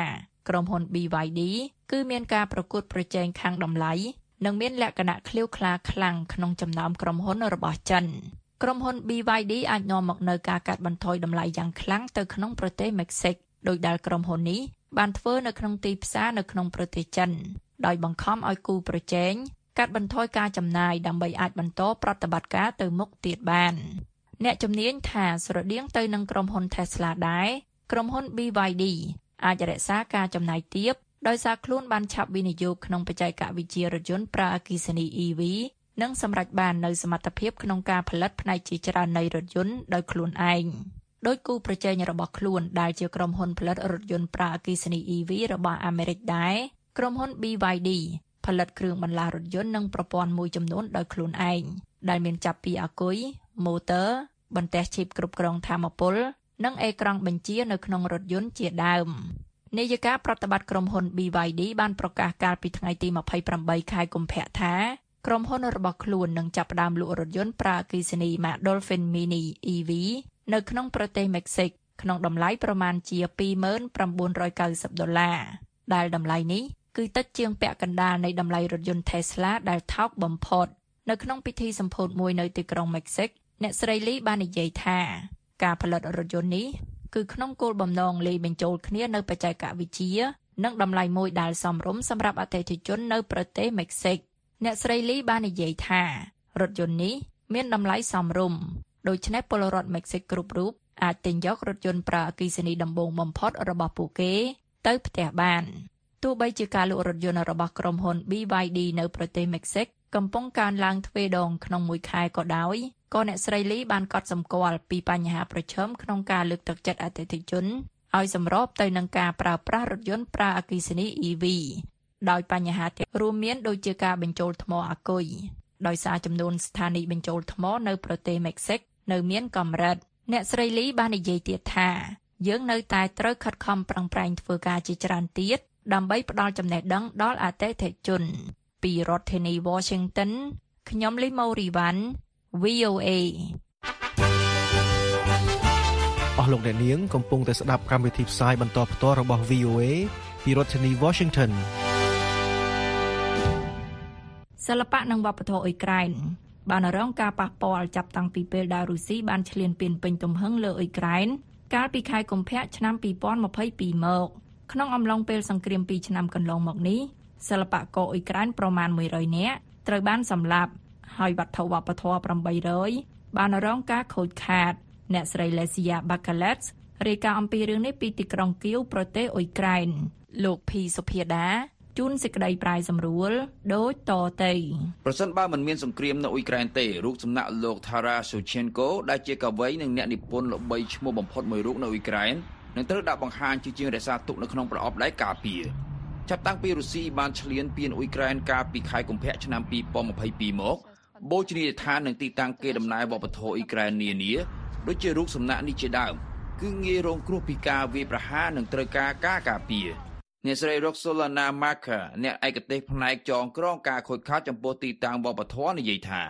ក្រុមហ៊ុន ប៊ី វ៉ៃ ឌី គឺមានការប្រកួតប្រជែងខាងតម្លៃនិងមានលក្ខណៈឃ្លាវខ្លាខ្លាំងក្នុងចំណោមក្រុមហ៊ុនរបស់ចិនក្រុមហ៊ុន ប៊ី វ៉ៃ ឌី អាចនាំមកនូវការកាត់បន្ថយតម្លៃយ៉ាងខ្លាំងទៅក្នុងប្រទេសមិចស៊ិកដោយដែលក្រុមហ៊ុននេះបានធ្វើនៅក្នុងទីផ្សារនៅក្នុងប្រទេសចិនដោយបង្ខំឲ្យគូប្រជែងកាត់បន្ថយការចំណាយដើម្បីអាចបន្តប្រតិបត្តិការទៅមុខទៀតបានអ្នកជំនាញថាស្រដៀងទៅនឹងក្រុមហ៊ុន Tesla ដែរក្រុមហ៊ុន ប៊ី វ៉ៃ ឌី អាចរក្សាការចំណាយទាបដោយសារខ្លួនបានឆាប់វិនិយោគក្នុងបច្ចេកវិទ្យារថយន្តប្រើអគ្គិសនី អ៊ី វី និងសម្រេចបាននូវសមត្ថភាពក្នុងការផលិតផ្នែកជាច្រើននៃរថយន្តដោយខ្លួនឯងដោយគូប្រជែងរបស់ខ្លួនដែលជាក្រុមហ៊ុនផលិតរថយន្តប្រើអគ្គិសនី អ៊ី វី របស់អាមេរិកដែរក្រុមហ៊ុន ប៊ី វ៉ៃ ឌី ផលិតគ្រឿងបន្លាស់រថយន្តនិងប្រព័ន្ធមួយចំនួនដោយខ្លួនឯងដែលមានចាប់ពីអាគុយ ម៉ូទ័រ បន្ទះឈីបគ្រប់គ្រងថាមពលនិងអេក្រង់បញ្ជានៅក្នុងរថយន្តជាដើមនាយិកាប្រតិបត្តិក្រុមហ៊ុន ប៊ី វ៉ៃ ឌី បានប្រកាសកាលពីថ្ងៃទីម្ភៃប្រាំបីខែកុម្ភៈថាក្រុមហ៊ុនរបស់ខ្លួននឹងចាប់ផ្ដើមលក់រថយន្តប្រើអគ្គិសនី Dolphin Mini អ៊ី វី នៅក្នុងប្រទេសមិចស៊ិកក្នុងតម្លៃប្រមាណជា ពីរម៉ឺនប្រាំបួនរយកៅសិបដុល្លារដែលតម្លៃនេះគឺតិចជាងពាក់កណ្ដាលនៃតម្លៃរថយន្ត Tesla ដែលថោកបំផុតនៅក្នុងពិធីសម្ពោធមួយនៅទីក្រុងមិចស៊ិកអ្នកស្រីលីបាននិយាយថាការផលិតរថយន្តនេះគឺក្នុងគោលបំណងលាយបញ្ចូលគ្នានៅបច្ចេកវិទ្យានិងតម្លៃមួយដែលសមរម្យសម្រាប់អតិថិជននៅប្រទេសមិចស៊ិកអ្នកស្រីលីបាននិយាយថារថយន្តនេះមានតម្លៃសមរម្យដូច្នេះពលរដ្ឋមិចស៊ិកគ្រប់រូបអាចទិញយករថយន្តប្រើអគ្គិសនីដំបូងបំផុតរបស់ពួកគេទៅផ្ទះបានទោះបីជាការលក់រថយន្តរបស់ក្រុមហ៊ុន ប៊ី វ៉ៃ ឌី នៅប្រទេសមិចស៊ិកកំពុងកើនឡើងទ្វេដងក្នុងមួយខែក៏ដោយក៏អ្នកស្រីលីបានកត់សម្គាល់ពីបញ្ហាប្រឈមក្នុងការលើកទឹកចិត្តអតិថិជនឲ្យសម្របទៅនឹងការប្រើប្រាស់រថយន្តប្រើអគ្គិសនី អ៊ី វី ដោយបញ្ហាទាំងរួមមានដូចជាការបញ្ចូលថ្មអាគុយដោយសារចំនួនស្ថានីយបញ្ចូលថ្មនៅប្រទេសមិចស៊ិកនៅមានកម្រិតអ្នកស្រីលីបាននិយាយទៀតថាយើងនៅតែត្រូវខិតខំប្រឹងប្រែងធ្វើការជាច្រើនទៀតដើម្បីផ្ដល់ចំណេះដឹងដល់អតិថិជនពីរដ្ឋធានី Washington ខ្ញុំលីម៉ូរីវ៉ាន់ វី អូ เอអស់លោកអ្នកនាងកំពុងតែស្ដាប់កម្មវិធីផ្សាយបន្តផ្ទាល់របស់ វី អូ เอ ពីរដ្ឋធានី Washington សិល្បៈនិងវប្បធម៌អ៊ុយក្រែនបានរងការប៉ះពាល់ចាប់តាំងពីពេលដែលរុស្ស៊ីបានឈ្លានពានពេញទំហឹងលើអ៊ុយក្រែនកាលពីខែកុម្ភៈឆ្នាំពីរពាន់ម្ភៃពីរមកក្នុងអំឡុងពេលសង្គ្រាមពីរឆ្នាំកន្លងមកនេះសិល្បករអ៊ុយក្រែនប្រមាណមួយរយនាក់ត្រូវបានសម្លាប់ហើយវត្ថុវប្បធម៌ប្រាំបីរយបានរងការខូចខាតអ្នកស្រី Lesia Bakalets រាយការណ៍អំពីរឿងនេះពីទីក្រុងគៀវប្រទេសអ៊ុយក្រែនលោកភីសុភាដាជួនសេចក្តីប្រាយសម្រួលដូចតទៅប្រសិនបើមិនមានសង្គ្រាមនៅអ៊ុយក្រែនទេរូបសំណាកលោក Taras Shevchenko ដែលជាកវីនិងអ្នកនិពន្ធល្បីឈ្មោះបំផុតមួយរូបនៅអ៊ុយក្រែននឹងត្រូវដាក់បង្ហាញជាជាងរក្សាទុកនៅក្នុងប្រអប់ដែកការពារចាប់តាំងពីរុស្ស៊ីបានឈ្លានពានអ៊ុយក្រែនកាលពីខែកុម្ភៈឆ្នាំពីរពាន់ម្ភៃពីរមកបូជនីយដ្ឋាននិងទីតាំងគេដំណើរវប្បធម៌អ៊ុយក្រែននានាដូចជារូបសំណាកនេះជាដើមគឺងាយរងគ្រោះពីការវាយប្រហារនិងត្រូវការការការពារអ្នកស្រី Roxolana Marker អ្នកឯកទេសផ្នែកចងក្រងការខូចខាតចំពោះទីតាំងវប្បធម៌និយាយថា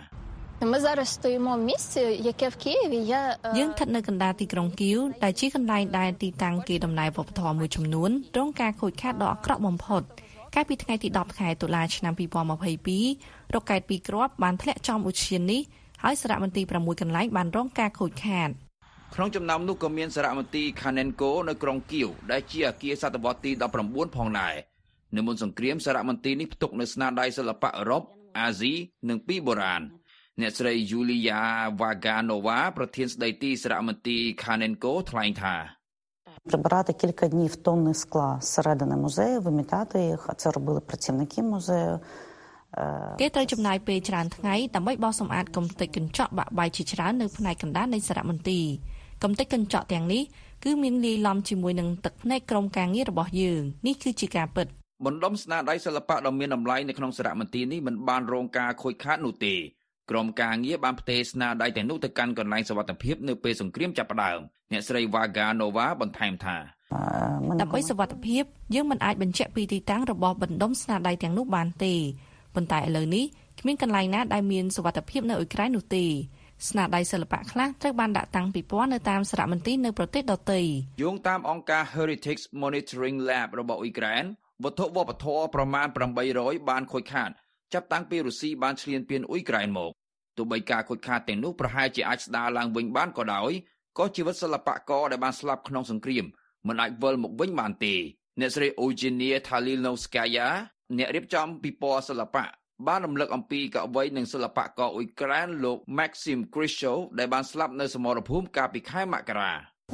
យើងស្ថិតនៅកណ្ដាលទីក្រុងគៀវដែលជាកន្លែងដែលទីតាំងគេដំណើរវប្បធម៌មួយចំនួនរងការខូចខាតដ៏អាក្រក់បំផុតកាលពីថ្ងៃទីដប់ខែតុលាឆ្នាំពីរពាន់ម្ភៃពីររ៉ុកកែតពីរគ្រាប់បានធ្លាក់ចំឧទ្យាននេះហើយសារមន្ទីរប្រាំមួយកន្លែងបានរងការខូចខាតក្នុងចំណោមនោះក៏មានសារមន្ទីរ Khanenko នៅក្រុងគៀវដែលជាអគារសតវត្សទីដប់ប្រាំបួនផងដែរនៅមុនសង្គ្រាមសារមន្ទីរនេះផ្ទុកនៅស្នាដៃសិល្បៈអឺរ៉ុបអាស៊ីនិងពីបុរាណអ្នកស្រី Julia Vaganova ប្រធានស្ដីទីសារមន្ទីរ Khanenko ថ្លែងថា Прибрати кілька днів тонни скла зсередини музею, вимітати їх, а це робили працівники музею. គេត្រូវចំណាយពេលច្រើនថ្ងៃដើម្បីបោសសម្អាតកំទេចកញ្ចក់បាក់បែកជាច្រើននៅផ្នែកកណ្ដាលនៃសារមន្ទីរកំទេចកញ្ចក់ទាំងនេះគឺមានលាយឡំជាមួយនឹងទឹកភ្នែកក្រុមការងាររបស់យើងនេះគឺជាការពិតបណ្ដុំស្នាដៃសិល្បៈដ៏មានតម្លៃនៅក្នុងសារមន្ទីរនេះមិនបានរងការខូចខាតនោះទេក្រុមការងារបានផ្ទេរស្នាដៃទាំងនោះទៅកាន់កន្លែងសុវត្ថិភាពនៅពេលសង្គ្រាមចាប់ផ្ដើមអ្នកស្រី Vaganova បន្ថែមថាដើម្បីសុវត្ថិភាពយើងមិនអាចបញ្ជាក់ពីទីតាំងរបស់បណ្ដុំស្នាដៃទាំងនោះបានទេប៉ុន្តែឥឡូវនេះគ្មានកន្លែងណាដែលមានសុវត្ថិភាពនៅអ៊ុយក្រែននោះទេស្នាដៃសិល្បៈខ្លះត្រូវបានដាក់តាំងពិព័រណ៍នៅតាមសារមន្ទីរនៅប្រទេសដទៃយោងតាមអង្គការ Heritage Monitoring Lab របស់អ៊ុយក្រែនវត្ថុវប្បធម៌ប្រមាណeight hundredបានខូចខាតចាប់តាំងពីរុស្ស៊ីបានឈ្លានពានអ៊ុយក្រែនមកទោះបីការខូចខាតទាំងនោះប្រហែលជាអាចស្ដារឡើងវិញបានក៏ដោយក៏ជីវិតសិល្បករដែលបានស្លាប់ក្នុងសង្គ្រាមមិនអាចវិលមកវិញបានទេអ្នកស្រី Eugenia Talinovskaya អ្នករៀបចំពិព័រណ៍សិល្បៈបានរំលឹកអំពីកវីនិងសិល្បករអ៊ុយក្រែនលោក Maxim Kryshov ដែលបានស្លាប់នៅសមរភូមិកាលពីខែមករា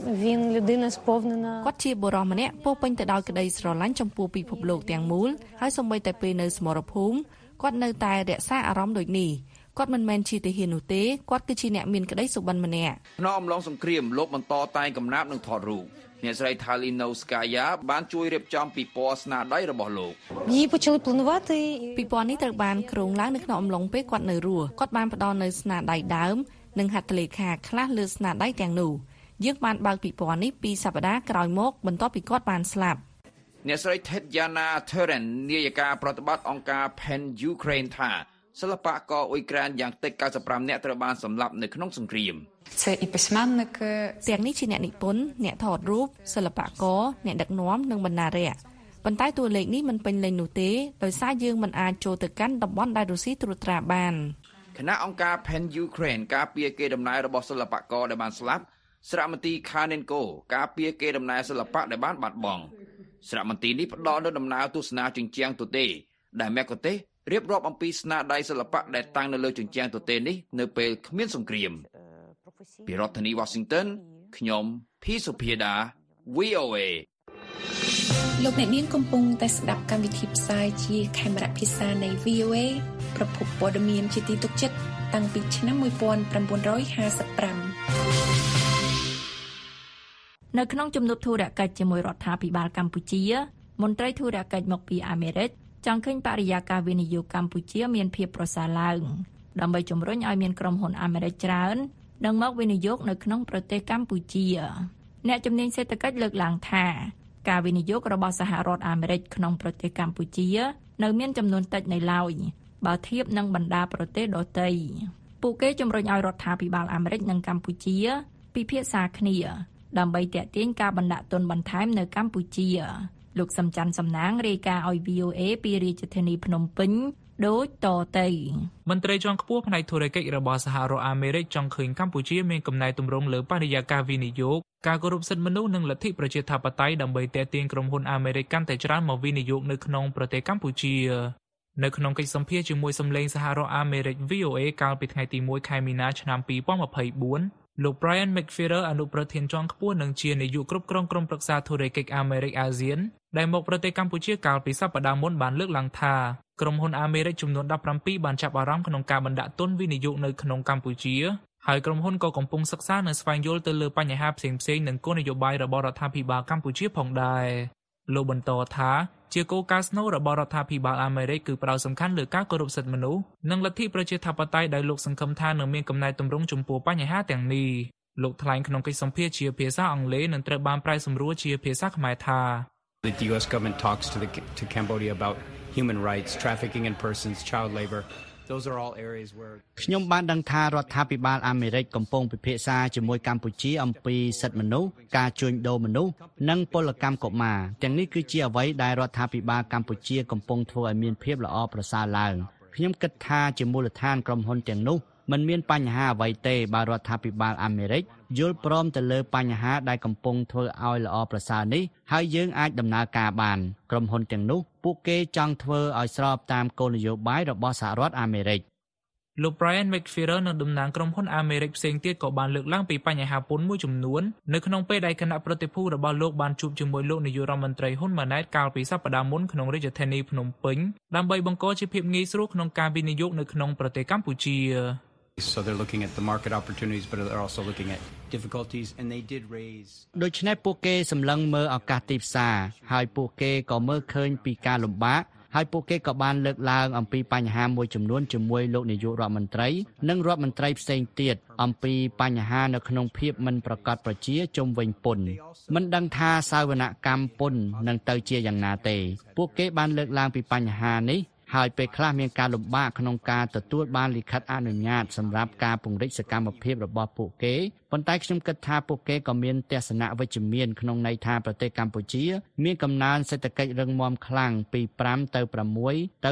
គាត់ជាបុរសម្នាក់ពោពេញទៅដោយក្តីស្រឡាញ់ចំពោះពិភពលោកទាំងមូលហើយសូម្បីតែពេលនៅសមរភូមិគាត់នៅតែរក្សាអារម្មណ៍ដូចនេះគាត់មិនមែនជាទាហាននោះទេគាត់គឺជាអ្នកមានក្តីសុបិនម្នាក់ក្នុងអំឡុងសង្គ្រាមលោកបន្តតែងកំណាព្យនិងថតរូបអ្នកស្រី Talinovskaya បានជួយរៀបចំពិព័រណ៍ស្នាដៃរបស់លោកពិព័រណ៍នេះត្រូវបានគ្រោងឡើងនៅក្នុងអំឡុងពេលគាត់នៅរស់គាត់បានផ្ដល់នូវស្នាដៃដើមនិងហត្ថលេខាខ្លះលើស្នាដៃទាំងនោះយើងបានបើកពិព័រណ៍នេះពីសប្តាហ៍ក្រោយមកបន្ទាប់ពីគាត់បានស្លាប់អ្នកស្រី Tetiana Teren នាយិកាប្រតិបត្តិអង្គការ Pen Ukraine ថាសិល្បករអ៊ុយក្រែនយ៉ាងតិចninety-fiveនាក់ត្រូវបានសម្លាប់នៅក្នុងសង្គ្រាមទាំងនេះជាអ្នកនិពន្ធអ្នកថតរូបសិល្បករអ្នកដឹកនាំនិងបណ្ណារក្សប៉ុន្តែតួលេខនេះមិនពេញលេញនោះទេដោយសារយើងមិនអាចចូលទៅកាន់តំបន់ដែលរុស្ស៊ីត្រួតត្រាបានគណៈអង្គការ Pen Ukraine ការពារកេរដំណែលរបស់សិល្បករដែលបានស្លាប់សារមន្ទីរ Khanenko ការពារកេរដំណែលសិល្បៈដែលបានបាត់បង់សារមន្ទីរនេះផ្ដល់នូវដំណើរទស្សនាជញ្ជាំងទទេដែលមគ្គុទ្ទេសក៍រៀបរាប់អំពីស្នាដៃសិល្បៈដែលតាំងនៅលើជញ្ជាំងទទេនេះនៅពេលគ្មានសង្គ្រាមពីរដ្ឋធានី Washington ខ្ញុំ P សុភាដា V O A លោកអ្នកនាងកំពុងតែស្ដាប់កម្មវិធីផ្សាយជាខេមរៈភាសានៃ V O A ប្រភពព័ត៌មានជាទីទុកចិត្តតាំងពីឆ្នាំnineteen fifty-fiveនៅក្នុងជំនួបធុរកិច្ចជាមួយរដ្ឋាភិបាលកម្ពុជាមន្ត្រីធុរកិច្ចមកពីអាមេរិកចង់ឃើញបរិយាកាសវិនិយោគកម្ពុជាមានភាពប្រសើរឡើងដើម្បីជំរុញឲ្យមានក្រុមហ៊ុនអាមេរិកច្រើននិងមកវិនិយោគនៅក្នុងប្រទេសកម្ពុជាអ្នកជំនាញសេដ្ឋកិច្ចលើកឡើងថាការវិនិយោគរបស់សហរដ្ឋអាមេរិកក្នុងប្រទេសកម្ពុជានៅមានចំនួនតិចនៅឡើយបើធៀបនឹងបណ្ដាប្រទេសដទៃពួកគេជំរុញឲ្យរដ្ឋាភិបាលអាមេរិកនិងកម្ពុជាពិភាក្សាគ្នាដើម្បីទាក់ទាញការបណ្ដាក់ទុនបន្ថែមនៅកម្ពុជាលោកសំច័ន្ទសំណាងរាយការណ៍ឲ្យ V O A ពីរាជធានីភ្នំពេញដូចតទៅមន្ត្រីជាន់ខ្ពស់ផ្នែកធុរកិច្ចរបស់សហរដ្ឋអាមេរិកចង់ឃើញកម្ពុជាមានកំណែទម្រង់លើបរិយាកាសវិនិយោគការគោរពសិទ្ធិមនុស្សនិងលទ្ធិប្រជាធិបតេយ្យដើម្បីទាក់ទាញក្រុមហ៊ុនអាមេរិកកាន់តែច្រើនមកវិនិយោគនៅក្នុងប្រទេសកម្ពុជានៅក្នុងកិច្ចសម្ភាសជាមួយសម្លេងសហរដ្ឋអាមេរិក V O A កាលពីថ្ងៃទីoneខែមីនាឆ្នាំtwenty twenty-fourលោក Brian McFerrer អនុប្រធានជាន់ខ្ពស់និងជានាយកគ្រប់គ្រងក្រុមប្រឹក្សាធុរកិច្ចអាមេរិកអាស៊ានដែលមកប្រទេសកម្ពុជាកាលពីសប្តាហ៍មុនបានលើកឡើងថាក្រុមហ៊ុនអាមេរិកចំនួនseventeenបានចាប់អារម្មណ៍ក្នុងការបណ្ដាក់ទុនវិនិយោគនៅក្នុងកម្ពុជាហើយក្រុមហ៊ុនក៏កំពុងសិក្សានិងស្វែងយល់ទៅលើបញ្ហាផ្សេងៗនិងគោលនយោបាយរបស់រដ្ឋាភិបាលកម្ពុជាផងដែរលោកបន្តថាជាគោលការណ៍ស្នូលរបស់រដ្ឋាភិបាលអាមេរិកគឺផ្ដោតសំខាន់លើការគោរពសិទ្ធិមនុស្សនិងលទ្ធិប្រជាធិបតេយ្យដោយលោកសង្ឃឹមថានឹងមានកំណែទម្រង់ចំពោះបញ្ហាទាំងនេះលោកថ្លែងក្នុងកិច្ចសម្ភាសន៍ជាភាសាអង់គ្លេសនិងត្រូវបានប្រែសម្រួលជាភាសាខ្មែរថា The U S government talks to the to Cambodia about human rights, trafficking in persons, child labor. Those are all areas where ខ្ញុំបានដឹងថារដ្ឋាភិបាលអាមេរិកកំពុងពិភាក្សាជាមួយកម្ពុជាអំពីសិទ្ធិមនុស្សការជួញដូរមនុស្សនិងពលកម្មកុមារទាំងនេះគឺជាអ្វីដែលរដ្ឋាភិបាលកម្ពុជាកំពុងធ្វើឲ្យមានភាពល្អប្រសើរឡើងខ្ញុំគិតថាជាមូលដ្ឋានក្រុមហ៊ុនទាំងនោះមិនមានបញ្ហាអ្វីទេបើរដ្ឋាភិបាលអាមេរិកយល់ព្រមទៅលើបញ្ហាដែលកំពុងធ្វើឲ្យល្អប្រសើរនេះហើយយើងអាចដំណើរការបានក្រុមហ៊ុនទាំងនោះពួកគេចង់ធ្វើឲ្យស្របតាមគោលនយោបាយរបស់សហរដ្ឋអាមេរិកលោក Brian McFerrer និងតំណាងក្រុមហ៊ុនអាមេរិកផ្សេងទៀតក៏បានលើកឡើងពីបញ្ហាពន្ធមួយចំនួននៅក្នុងពេលដែលគណៈប្រតិភូរបស់លោកបានជួបជាមួយលោកនាយករដ្ឋមន្ត្រីហ៊ុនម៉ាណែតកាលពីសប្តាហ៍មុនក្នុងរាជធានីភ្នំពេញដើម្បីបង្កជាភាពងាយស្រួលក្នុងការវិនិយោគនៅក្នុងប្រទេសកម្ពុជា So they're looking at the market opportunities but they're also looking at difficulties and they did raise ដូច្នេះពួកគេសម្លឹងមើលឱកាសទីផ្សារហើយពួកគេក៏មើលឃើញពីការលំបាកហើយពួកគេក៏បានលើកឡើងអំពីបញ្ហាមួយចំនួនជាមួយលោកនាយករដ្ឋមន្ត្រីនិងរដ្ឋមន្ត្រីផ្សេងទៀតអំពីបញ្ហានៅក្នុងភាពមិនប្រកបប្រជាជុំវិញពន្ធមិនដឹងថាសាវនកម្មពន្ធនឹងទៅជាយ៉ាងណាទេពួកគេបានលើកឡើងពីបញ្ហានេះហើយពេលខ្លះមានការលំបាកក្នុងការទទួលបានលិខិតអនុញ្ញាតសម្រាប់ការពង្រីកសកម្មភាពរបស់ពួកគេប៉ុន្តែខ្ញុំគិតថាពួកគេក៏មានទស្សនៈវិជ្ជមានក្នុងន័យថាប្រទេសកម្ពុជាមានកំណើនសេដ្ឋកិច្ចរឹងមាំខ្លាំងពីfiveទៅsixទៅsix point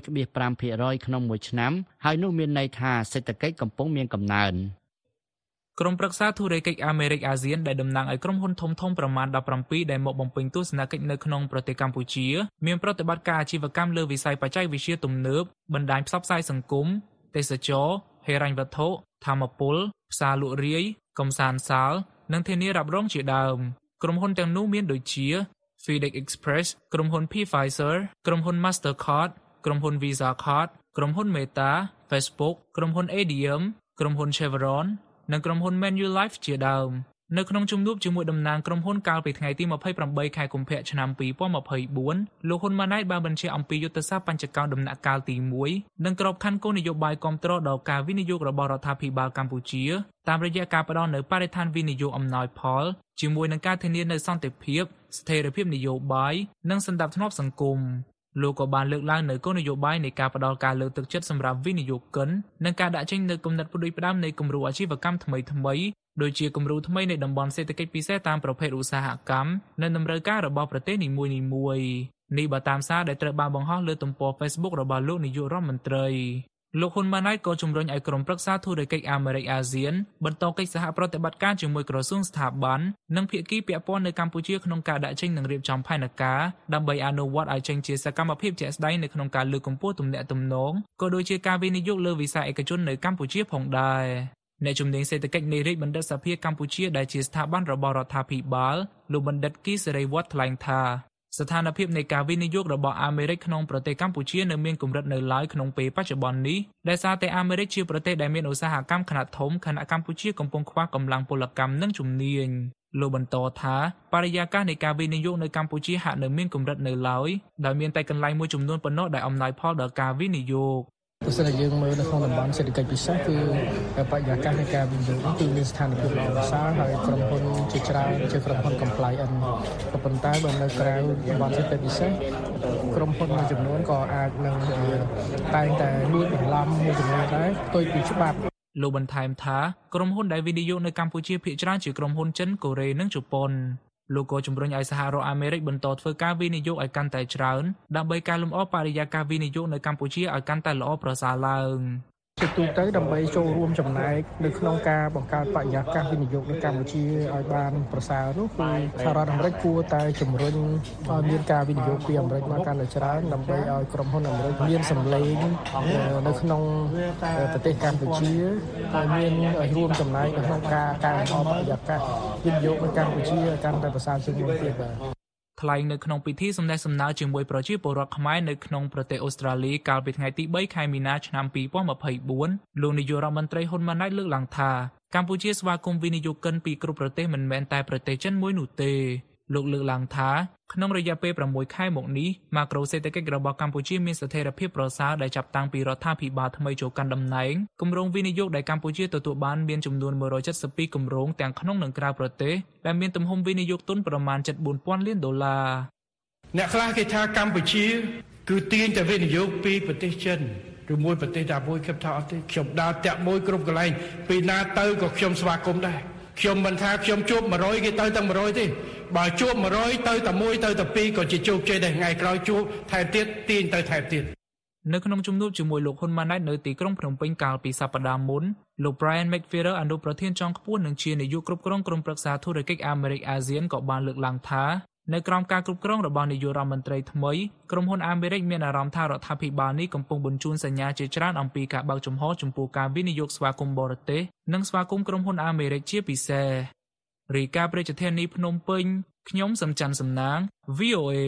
five% ក្នុងមួយឆ្នាំហើយនោះមានន័យថាសេដ្ឋកិច្ចកំពុងមានកំណើនក្រុមប្រឹក្សាធុរកិច្ចអាមេរិកអាស៊ានដែលតំណាងឲ្យក្រុមហ៊ុនធំៗប្រមាណseventeenដែលមកបំពេញទស្សនកិច្ចនៅក្នុងប្រទេសកម្ពុជាមានប្រតិបត្តិការអាជីវកម្មលើវិស័យបច្ចេកវិទ្យាទំនើបបណ្ដាញផ្សព្វផ្សាយសង្គមទេសចរណ៍ហិរញ្ញវត្ថុធម្មពលផ្សារលក់រាយកំសាន្តសាលនិងធានារ៉ាប់រងជាដើមក្រុមហ៊ុនទាំងនោះមានដូចជា FedEx Express ក្រុមហ៊ុន Pfizer ក្រុមហ៊ុន Mastercard ក្រុមហ៊ុន Visa Card ក្រុមហ៊ុន Meta Facebook ក្រុមហ៊ុន A D M ក្រុមហ៊ុន Chevronនិងក្រុមហ៊ុន Manulife ជាដើមនៅក្នុងជំនួបជាមួយតំណាងក្រុមហ៊ុនកាលពីថ្ងៃទីtwenty-eightខែកុម្ភៈឆ្នាំtwenty twenty-fourលោកហ៊ុនម៉ាណែតបានបញ្ជាក់អំពីយុទ្ធសាស្ត្របញ្ចកោណដំណាក់កាលទីoneនិងក្របខ័ណ្ឌគោលនយោបាយគាំទ្រដល់ការវិនិយោគរបស់រដ្ឋាភិបាលកម្ពុជាតាមរយៈការផ្ដល់នូវបរិស្ថានវិនិយោគអំណោយផលជាមួយនឹងការធានានូវសន្តិភាពស្ថិរភាពនយោបាយនិងសន្តិភាពសង្គមលោកក៏បានលើកឡើងនូវគោលនយោបាយនៃការផ្ដល់ការលើកទឹកចិត្តសម្រាប់វិនិយោគិននិងការដាក់ចេញនូវគំនិតផ្ដួចផ្ដើមនៃគំរូអាជីវកម្មថ្មីៗដូចជាគំរូថ្មីនៃតំបន់សេដ្ឋកិច្ចពិសេសតាមប្រភេទឧស្សាហកម្មនិងតម្រូវការរបស់ប្រទេសនីមួយៗនេះបើតាមសារដែលត្រូវបានបង្ហោះលើទំព័រ Facebook របស់លោកនាយករដ្ឋមន្ត្រីលោកហ៊ុនម៉ាណែតក៏ជំរុញឲ្យក្រុមប្រឹក្សាធុរកិច្ចអាមេរិកអាស៊ានបន្តកិច្ចសហប្រតិបត្តិការជាមួយក្រសួងស្ថាប័ននិងភាគីពាក់ព័ន្ធនៅកម្ពុជាក្នុងការដាក់ចេញនិងរៀបចំផែនការដើម្បីអនុវត្តឲ្យចេញជាសកម្មភាពជាក់ស្ដែងនៅក្នុងការលើកកម្ពស់ទំនាក់ទំនងក៏ដូចជាការវិនិយោគលើវិស័យឯកជននៅកម្ពុជាផងដែរអ្នកជំនាញសេដ្ឋកិច្ចនៃរាជបណ្ឌិតសភាកម្ពុជាដែលជាស្ថាប័នរបស់រដ្ឋាភិបាលលោកបណ្ឌិតគីសេរីវត្តថ្លែងថាស្ថានភាពនៃការវិនិយោគរបស់អាមេរិកក្នុងប្រទេសកម្ពុជានៅមានកម្រិតនៅឡើយក្នុងពេលបច្ចុប្បន្ននេះដោយសារតែអាមេរិកជាប្រទេសដែលមានឧស្សាហកម្មខ្នាតធំខណៈកម្ពុជាកំពុងខ្វះកម្លាំងពលកម្មនិងជំនាញលោកបន្តថាបរិយាកាសនៃការវិនិយោគនៅកម្ពុជាហាក់នៅមានកម្រិតនៅឡើយដោយមានតែកន្លែងមួយចំនួនប៉ុណ្ណោះដែលអំណោយផលដល់ការវិនិយោគទស្សនៈយើងមើលនៅក្នុងតំបន់សេដ្ឋកិច្ចពិសេសគឺបរិយាកាសនៃការវិនិយោគគឺមានស្ថានភាពល្អប្រសើរហើយក្រុមហ៊ុនជាច្រើនជាក្រុមហ៊ុន compliant ក៏ប៉ុន្តែបើនៅក្រៅតំបន់សេដ្ឋកិច្ចពិសេសក្រុមហ៊ុនមួយចំនួនក៏អាចនឹងតែងតែលួចបន្លំមួយចំនួនដែរផ្ទុយពីច្បាប់លោកបន្ថែមថាក្រុមហ៊ុនដែលវិនិយោគនៅកម្ពុជាភាគច្រើនជាក្រុមហ៊ុនចិន កូរ៉េនិងជប៉ុនលោកក៏ជំរុញឲ្យសហរដ្ឋអាមេរិកបន្តធ្វើការវិនិយោគឲ្យកាន់តែច្រើនដើម្បីកែលម្អបរិយាកាសវិនិយោគនៅកម្ពុជាឲ្យកាន់តែល្អប្រសើរឡើងជាទូទៅដើម្បីចូលរួមចំណែកនៅក្នុងការបង្កើតបរិយាកាសវិនិយោគនៅកម្ពុជាឲ្យបានប្រសើរនោះគឺសហរដ្ឋអាមេរិកគួរតែជំរុញឲ្យមានការវិនិយោគពីអាមេរិកមកកាន់តែច្រើនដើម្បីឲ្យក្រុមហ៊ុនអាមេរិកមានសម្លេងនៅក្នុងប្រទេសកម្ពុជាហើយមានរួមចំណែកនៅក្នុងការកែលម្អបរិយាកាសវិនិយោគនៅកម្ពុជាឲ្យកាន់តែប្រសើរជាងមុនទៀតបាទថ្លែងនៅក្នុងពិធីសម្ដែងសម្ណើជាមួយប្រជាពលរដ្ឋខ្មែរនៅក្នុងប្រទេសអូស្ត្រាលីកាលពីថ្ងៃទីthreeខែមីនាឆ្នាំtwenty twenty-fourលោកនាយករដ្ឋមន្ត្រីហ៊ុនម៉ាណែតលើកឡើងថាកម្ពុជាស្វាគមន៍វិនិយោគិនពីគ្រប់ប្រទេសមិនមែនតែប្រទេសចិនមួយនោះទេលោកលើកឡើងថាក្នុងរយៈពេលsixខែមកនេះម៉ាក្រូសេដ្ឋកិច្ចរបស់កម្ពុជាមានស្ថិរភាពប្រសើរដែលចាប់តាំងពីរដ្ឋាភិបាលថ្មីចូលកាន់តំណែងគម្រោងវិនិយោគដែលកម្ពុជាទទួលបានមានចំនួនone hundred seventy-twoគម្រោងទាំងក្នុងនិងក្រៅប្រទេសដែលមានទំហំវិនិយោគទុនប្រមាណseventy-four thousandលានដុល្លារអ្នកខ្លះគេថាកម្ពុជាគឺទាញតែវិនិយោគពីប្រទេសចិនឬមួយប្រទេសតែមួយខ្ញុំថាអត់ទេខ្ញុំដើរតាក់មួយគ្រប់កន្លែងពីណាទៅក៏ខ្ញុំស្វាគមន៍ដែរខ្ញុំមិនថាខ្ញុំជួបone hundredគេទៅទាំងone hundredទេបើជួបone hundredទៅតែមួយទៅតែពីរក៏ជាជោគជ័យដែរថ្ងៃក្រោយជួបថែមទៀតទាញទៅថែមទៀតនៅក្នុងជំនួបជាមួយលោកហ៊ុនម៉ាណែតនៅទីក្រុងភ្នំពេញកាលពីសប្តាហ៍មុនលោក Brian McFerrer អនុប្រធានជាន់ខ្ពស់និងជានាយកគ្រប់គ្រងក្រុមប្រឹក្សាធុរកិច្ចអាមេរិកអាស៊ានក៏បានលើកឡើងថានៅក្រោមការគ្រប់គ្រងរបស់នាយករដ្ឋមន្ត្រីថ្មីក្រុមហ៊ុនអាមេរិកមានអារម្មណ៍ថារដ្ឋាភិបាលនេះកំពុងបញ្ជូនសញ្ញាជាច្រើនអំពីការបើកចំហចំពោះការវិនិយោគស្វាគមន៍បរទេសនិងស្វាគមន៍ក្រុមហ៊ុនអាមេរិកជាពិសេសរាយការណ៍ប្រជាធានីភ្នំពេញខ្ញុំសំច័ន្ទសំណាង V O A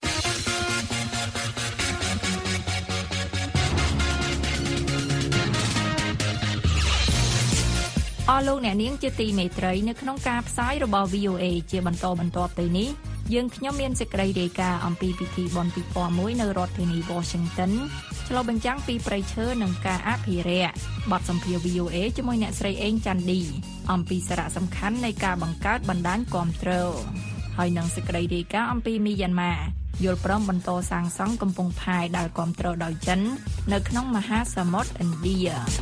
អស់លោកអ្នកនាងជាទីមេត្រីនៅក្នុងការផ្សាយរបស់ V O A ជាបន្តបន្ទាប់ទៅនេះយើងខ្ញុំមានសេចក្តីរាយការណ៍អំពីពិធីបុណ្យពិព័រណ៍មួយនៅរដ្ឋធានី Washington ឆ្លុះបញ្ចាំងពីព្រៃឈើនិងការអភិរក្សបទសម្ភាសន៍ V O A ជាមួយអ្នកស្រីអេងច័ន្ទឌីអំពីសារៈសំខាន់នៃការបង្កើតបណ្ដាញគាំទ្រហើយនឹងសេចក្តីរាយការណ៍អំពីមីយ៉ាន់ម៉ាយល់ព្រមបន្តសាងសង់កំពង់ផែដែលគ្រប់គ្រងដោយចិននៅក្នុងមហាសមុទ្រឥណ្ឌា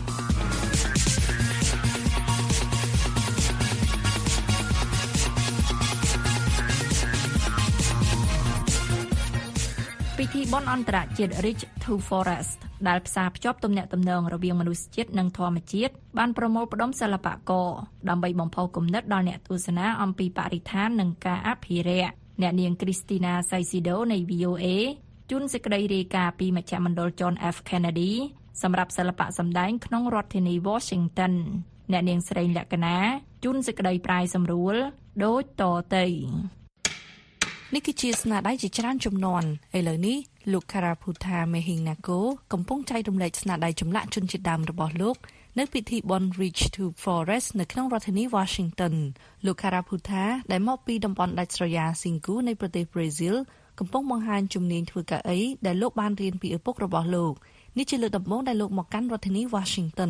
ពិធីបុណ្យអន្តរជាតិ Reach to Forest ដែលផ្សារភ្ជាប់ទំនាក់ទំនងរវាងមនុស្សជាតិនិងធម្មជាតិបានប្រមូលផ្ដុំសិល្បករដើម្បីបំផុសគំនិតដល់អ្នកទស្សនាអំពីបរិស្ថាននិងការអភិរក្សអ្នកនាង Christina Saicedo នៃ វី អូ เอ ជូនសេចក្តីរាយការណ៍ពីមជ្ឈមណ្ឌល John F Kennedy សម្រាប់សិល្បៈសម្ដែងក្នុងរដ្ឋធានី Washington អ្នកនាងស្រីលក្ខណាជូនសេចក្តីប្រាយសម្រួលដូចតទៅនេះគឺជាស្នាដៃជាច្រើនជំនាន់ឥឡូវនេះលោក Karaputha Mehinako កំពុងចែករំលែកស្នាដៃចម្លាក់ជនជាតិដើមរបស់លោកនៅពិធីបុណ្យ Reach to Forest នៅក្នុងរដ្ឋធានី Washington លោក Karaputha ដែលមកពីតំបន់ដាច់ស្រយាល Singu នៃប្រទេស Brazil កំពុងបង្ហាញជំនាញធ្វើកៅអីដែលលោកបានរៀនពីឪពុករបស់លោកនេះជាលើកដំបូងដែលលោកមកកាន់រដ្ឋធានី Washington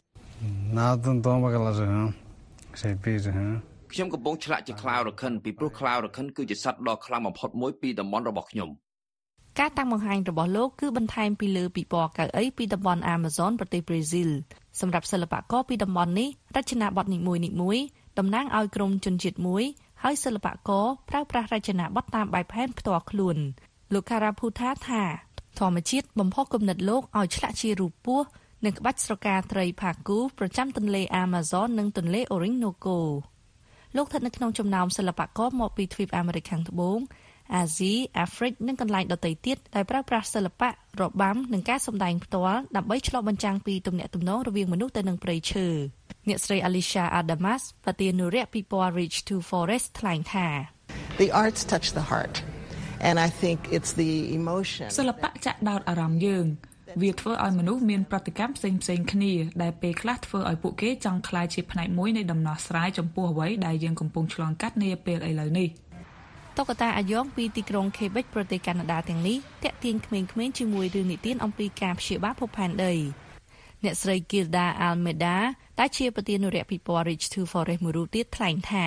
ខ្ញុំកំពុងឆ្លាក់ជាខ្លារខិនពីព្រោះខ្លារខិនគឺជាសត្វដ៏ខ្លាំងបំផុតមួយពីតំបន់របស់ខ្ញុំការតាំងបង្ហាញរបស់លោកគឺបន្ថែមពីលើពិព័រណ៍កៅអីពីតំបន់ Amazon ប្រទេស Brazil សម្រាប់សិល្បករពីតំបន់នេះរចនាបថនីមួយៗតំណាងឲ្យក្រុមជនជាតិមួយហើយសិល្បករប្រើប្រាស់រចនាបថតាមបែបផែនផ្ទាល់ខ្លួនលោក Karaputha ថាធម្មជាតិបំផុសគំនិតលោកឲ្យឆ្លាក់ជារូបពស់និងក្បាច់ស្រកាត្រីផាគូប្រចាំទន្លេ Amazon និងទន្លេ Orinocoលោកស្ថិតនៅក្នុងចំណោមសិល្បករមកពីទ្វីបអាមេរិកខាងត្បូងអាស៊ីអាហ្វ្រិកនិងកន្លែងដទៃទៀតដែលប្រើប្រាស់សិល្បៈរបាំនិងការសម្ដែងផ្ទាល់ដើម្បីឆ្លុះបញ្ចាំងពីទំនាក់ទំនងរវាងមនុស្សទៅនឹងព្រៃឈើអ្នកស្រី Alicia Adamas ប្រធាននុរិយពិព័រណ៍ Reach to Forest ថ្លែងថា The arts touch the heart and I think it's the emotion សិល្បៈចាក់ដោតអារម្មណ៍យើងវាធ្វើឲ្យមនុស្សមានប្រតិកម្មផ្សេងផ្សេងគ្នាដែលពេលខ្លះធ្វើឲ្យពួកគេចង់ក្លាយជាផ្នែកមួយនៃដំណោះស្រាយចំពោះអ្វីដែលយើងកំពុងឆ្លងកាត់នាពេលឥឡូវនេះតុក្កតាអាយ៉ងពីទីក្រុង Quebec ប្រទេសកាណាដាទាំងនេះតាក់ទាញក្មេងៗជាមួយរឿងនិទានអំពីការព្យាបាលភពផែនដីអ្នកស្រី Gilda Almeida ដែលជាប្រធាននុរិយពិព័រណ៍ Reach to Forest មួយរូបទៀតថ្លែងថា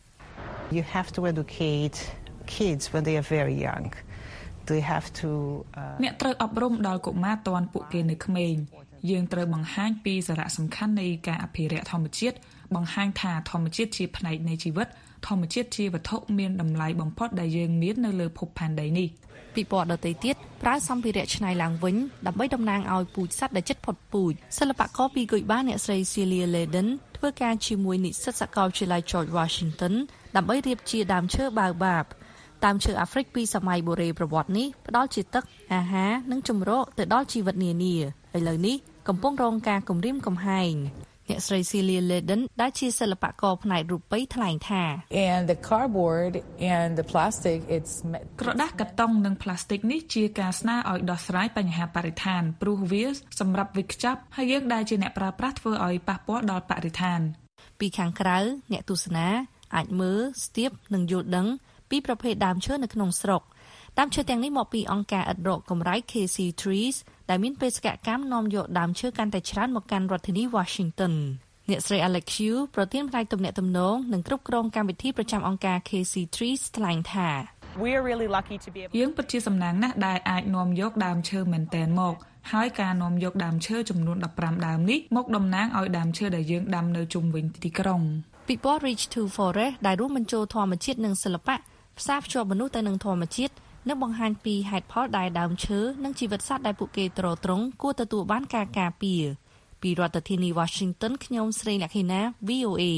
You have to educate kids when they are very young They have to អ្នកត្រូវអប់រំដល់កុមារតាន់ពួកគេនៅក្មេងយើងត្រូវបង្ហាញពីសារៈសំខាន់នៃការអភិរក្សធម្មជាតិបង្ហាញថាធម្មជាតិជាផ្នែកនៃជីវិតធម្មជាតិជាវត្ថុមានតម្លៃបំផុតដែលយើងមាននៅលើភពផែនដីនេះពិព័រណ៍ដទៃទៀតប្រើសម្ភារៈច្នៃឡើងវិញដើម្បីតំណាងឲ្យពូជសត្វដែលជិតផុតពូជសិល្បករពីគុយបាអ្នកស្រី Celia Leden ធ្វើការជាមួយនិស្សិតសាកលវិទ្យាល័យ George Washington ដើម្បីរៀបជាដើមឈើបាវបាបតាមឈើអាហ្វ្រិកពីសម័យបុរេប្រវត្តិនេះផ្ដល់ជាទឹកអាហារនិងជំរកទៅដល់ជីវិតនានាឥឡូវនេះកំពុងរងការគំរាមកំហែងអ្នកស្រី Celia Leden ដែលជាសិល្បករផ្នែករូបិយថ្លែងថា And the cardboard and the plastic it's ក្រដាសកាតុងនិងផ្លាស្ទិកនេះជាការស្នើឲ្យដោះស្រាយបញ្ហាបរិស្ថានព្រោះវាសម្រាប់វិខ្ចប់ហើយយើងដែលជាអ្នកប្រើប្រាស់ធ្វើឲ្យប៉ះពាល់ដល់បរិស្ថានពីខាងក្រៅអ្នកទស្សនាអាចមើលស្ទាបនិងយល់ដឹងពីប្រភេទដើមឈើនៅក្នុងស្រុកដើមឈើទាំងនេះមកពីអង្គការឥតរកកម្រៃ K C Trees ដែលមានបេសកកម្មនាំយកដើមឈើកាន់តែច្រើនមកកាន់រដ្ឋធានី Washington អ្នកស្រី Alex Yu ប្រធានផ្នែកទំនាក់ទំនងនិងគ្រប់គ្រងកម្មវិធីប្រចាំអង្គការ K C Trees ថ្លែងថា We're really lucky to be able យើងពិតជាសំណាងណាស់ដែលអាចនាំយកដើមឈើមែនតែនមកហើយការនាំយកដើមឈើចំនួនដប់ប្រាំដើមនេះមកតំណាងឲ្យដើមឈើដែលយើងដាំនៅជុំវិញទីក្រុងពិព័រណ៍ Reach to Forest ដែលរួមបញ្ចូលធម្មជាតិនិងសិល្បៈផ្សារភ្ជាប់មនុស្សទៅនឹងធម្មជាតិនិងបង្ហាញពីហេតុផលដែលដើមឈើនិងជីវិតសត្វដែលពួកគេទ្រទ្រង់គួរទទួលបានការការពារពីរដ្ឋធានី Washington ខ្ញុំស្រីលក្ខិណា វី អូ เอ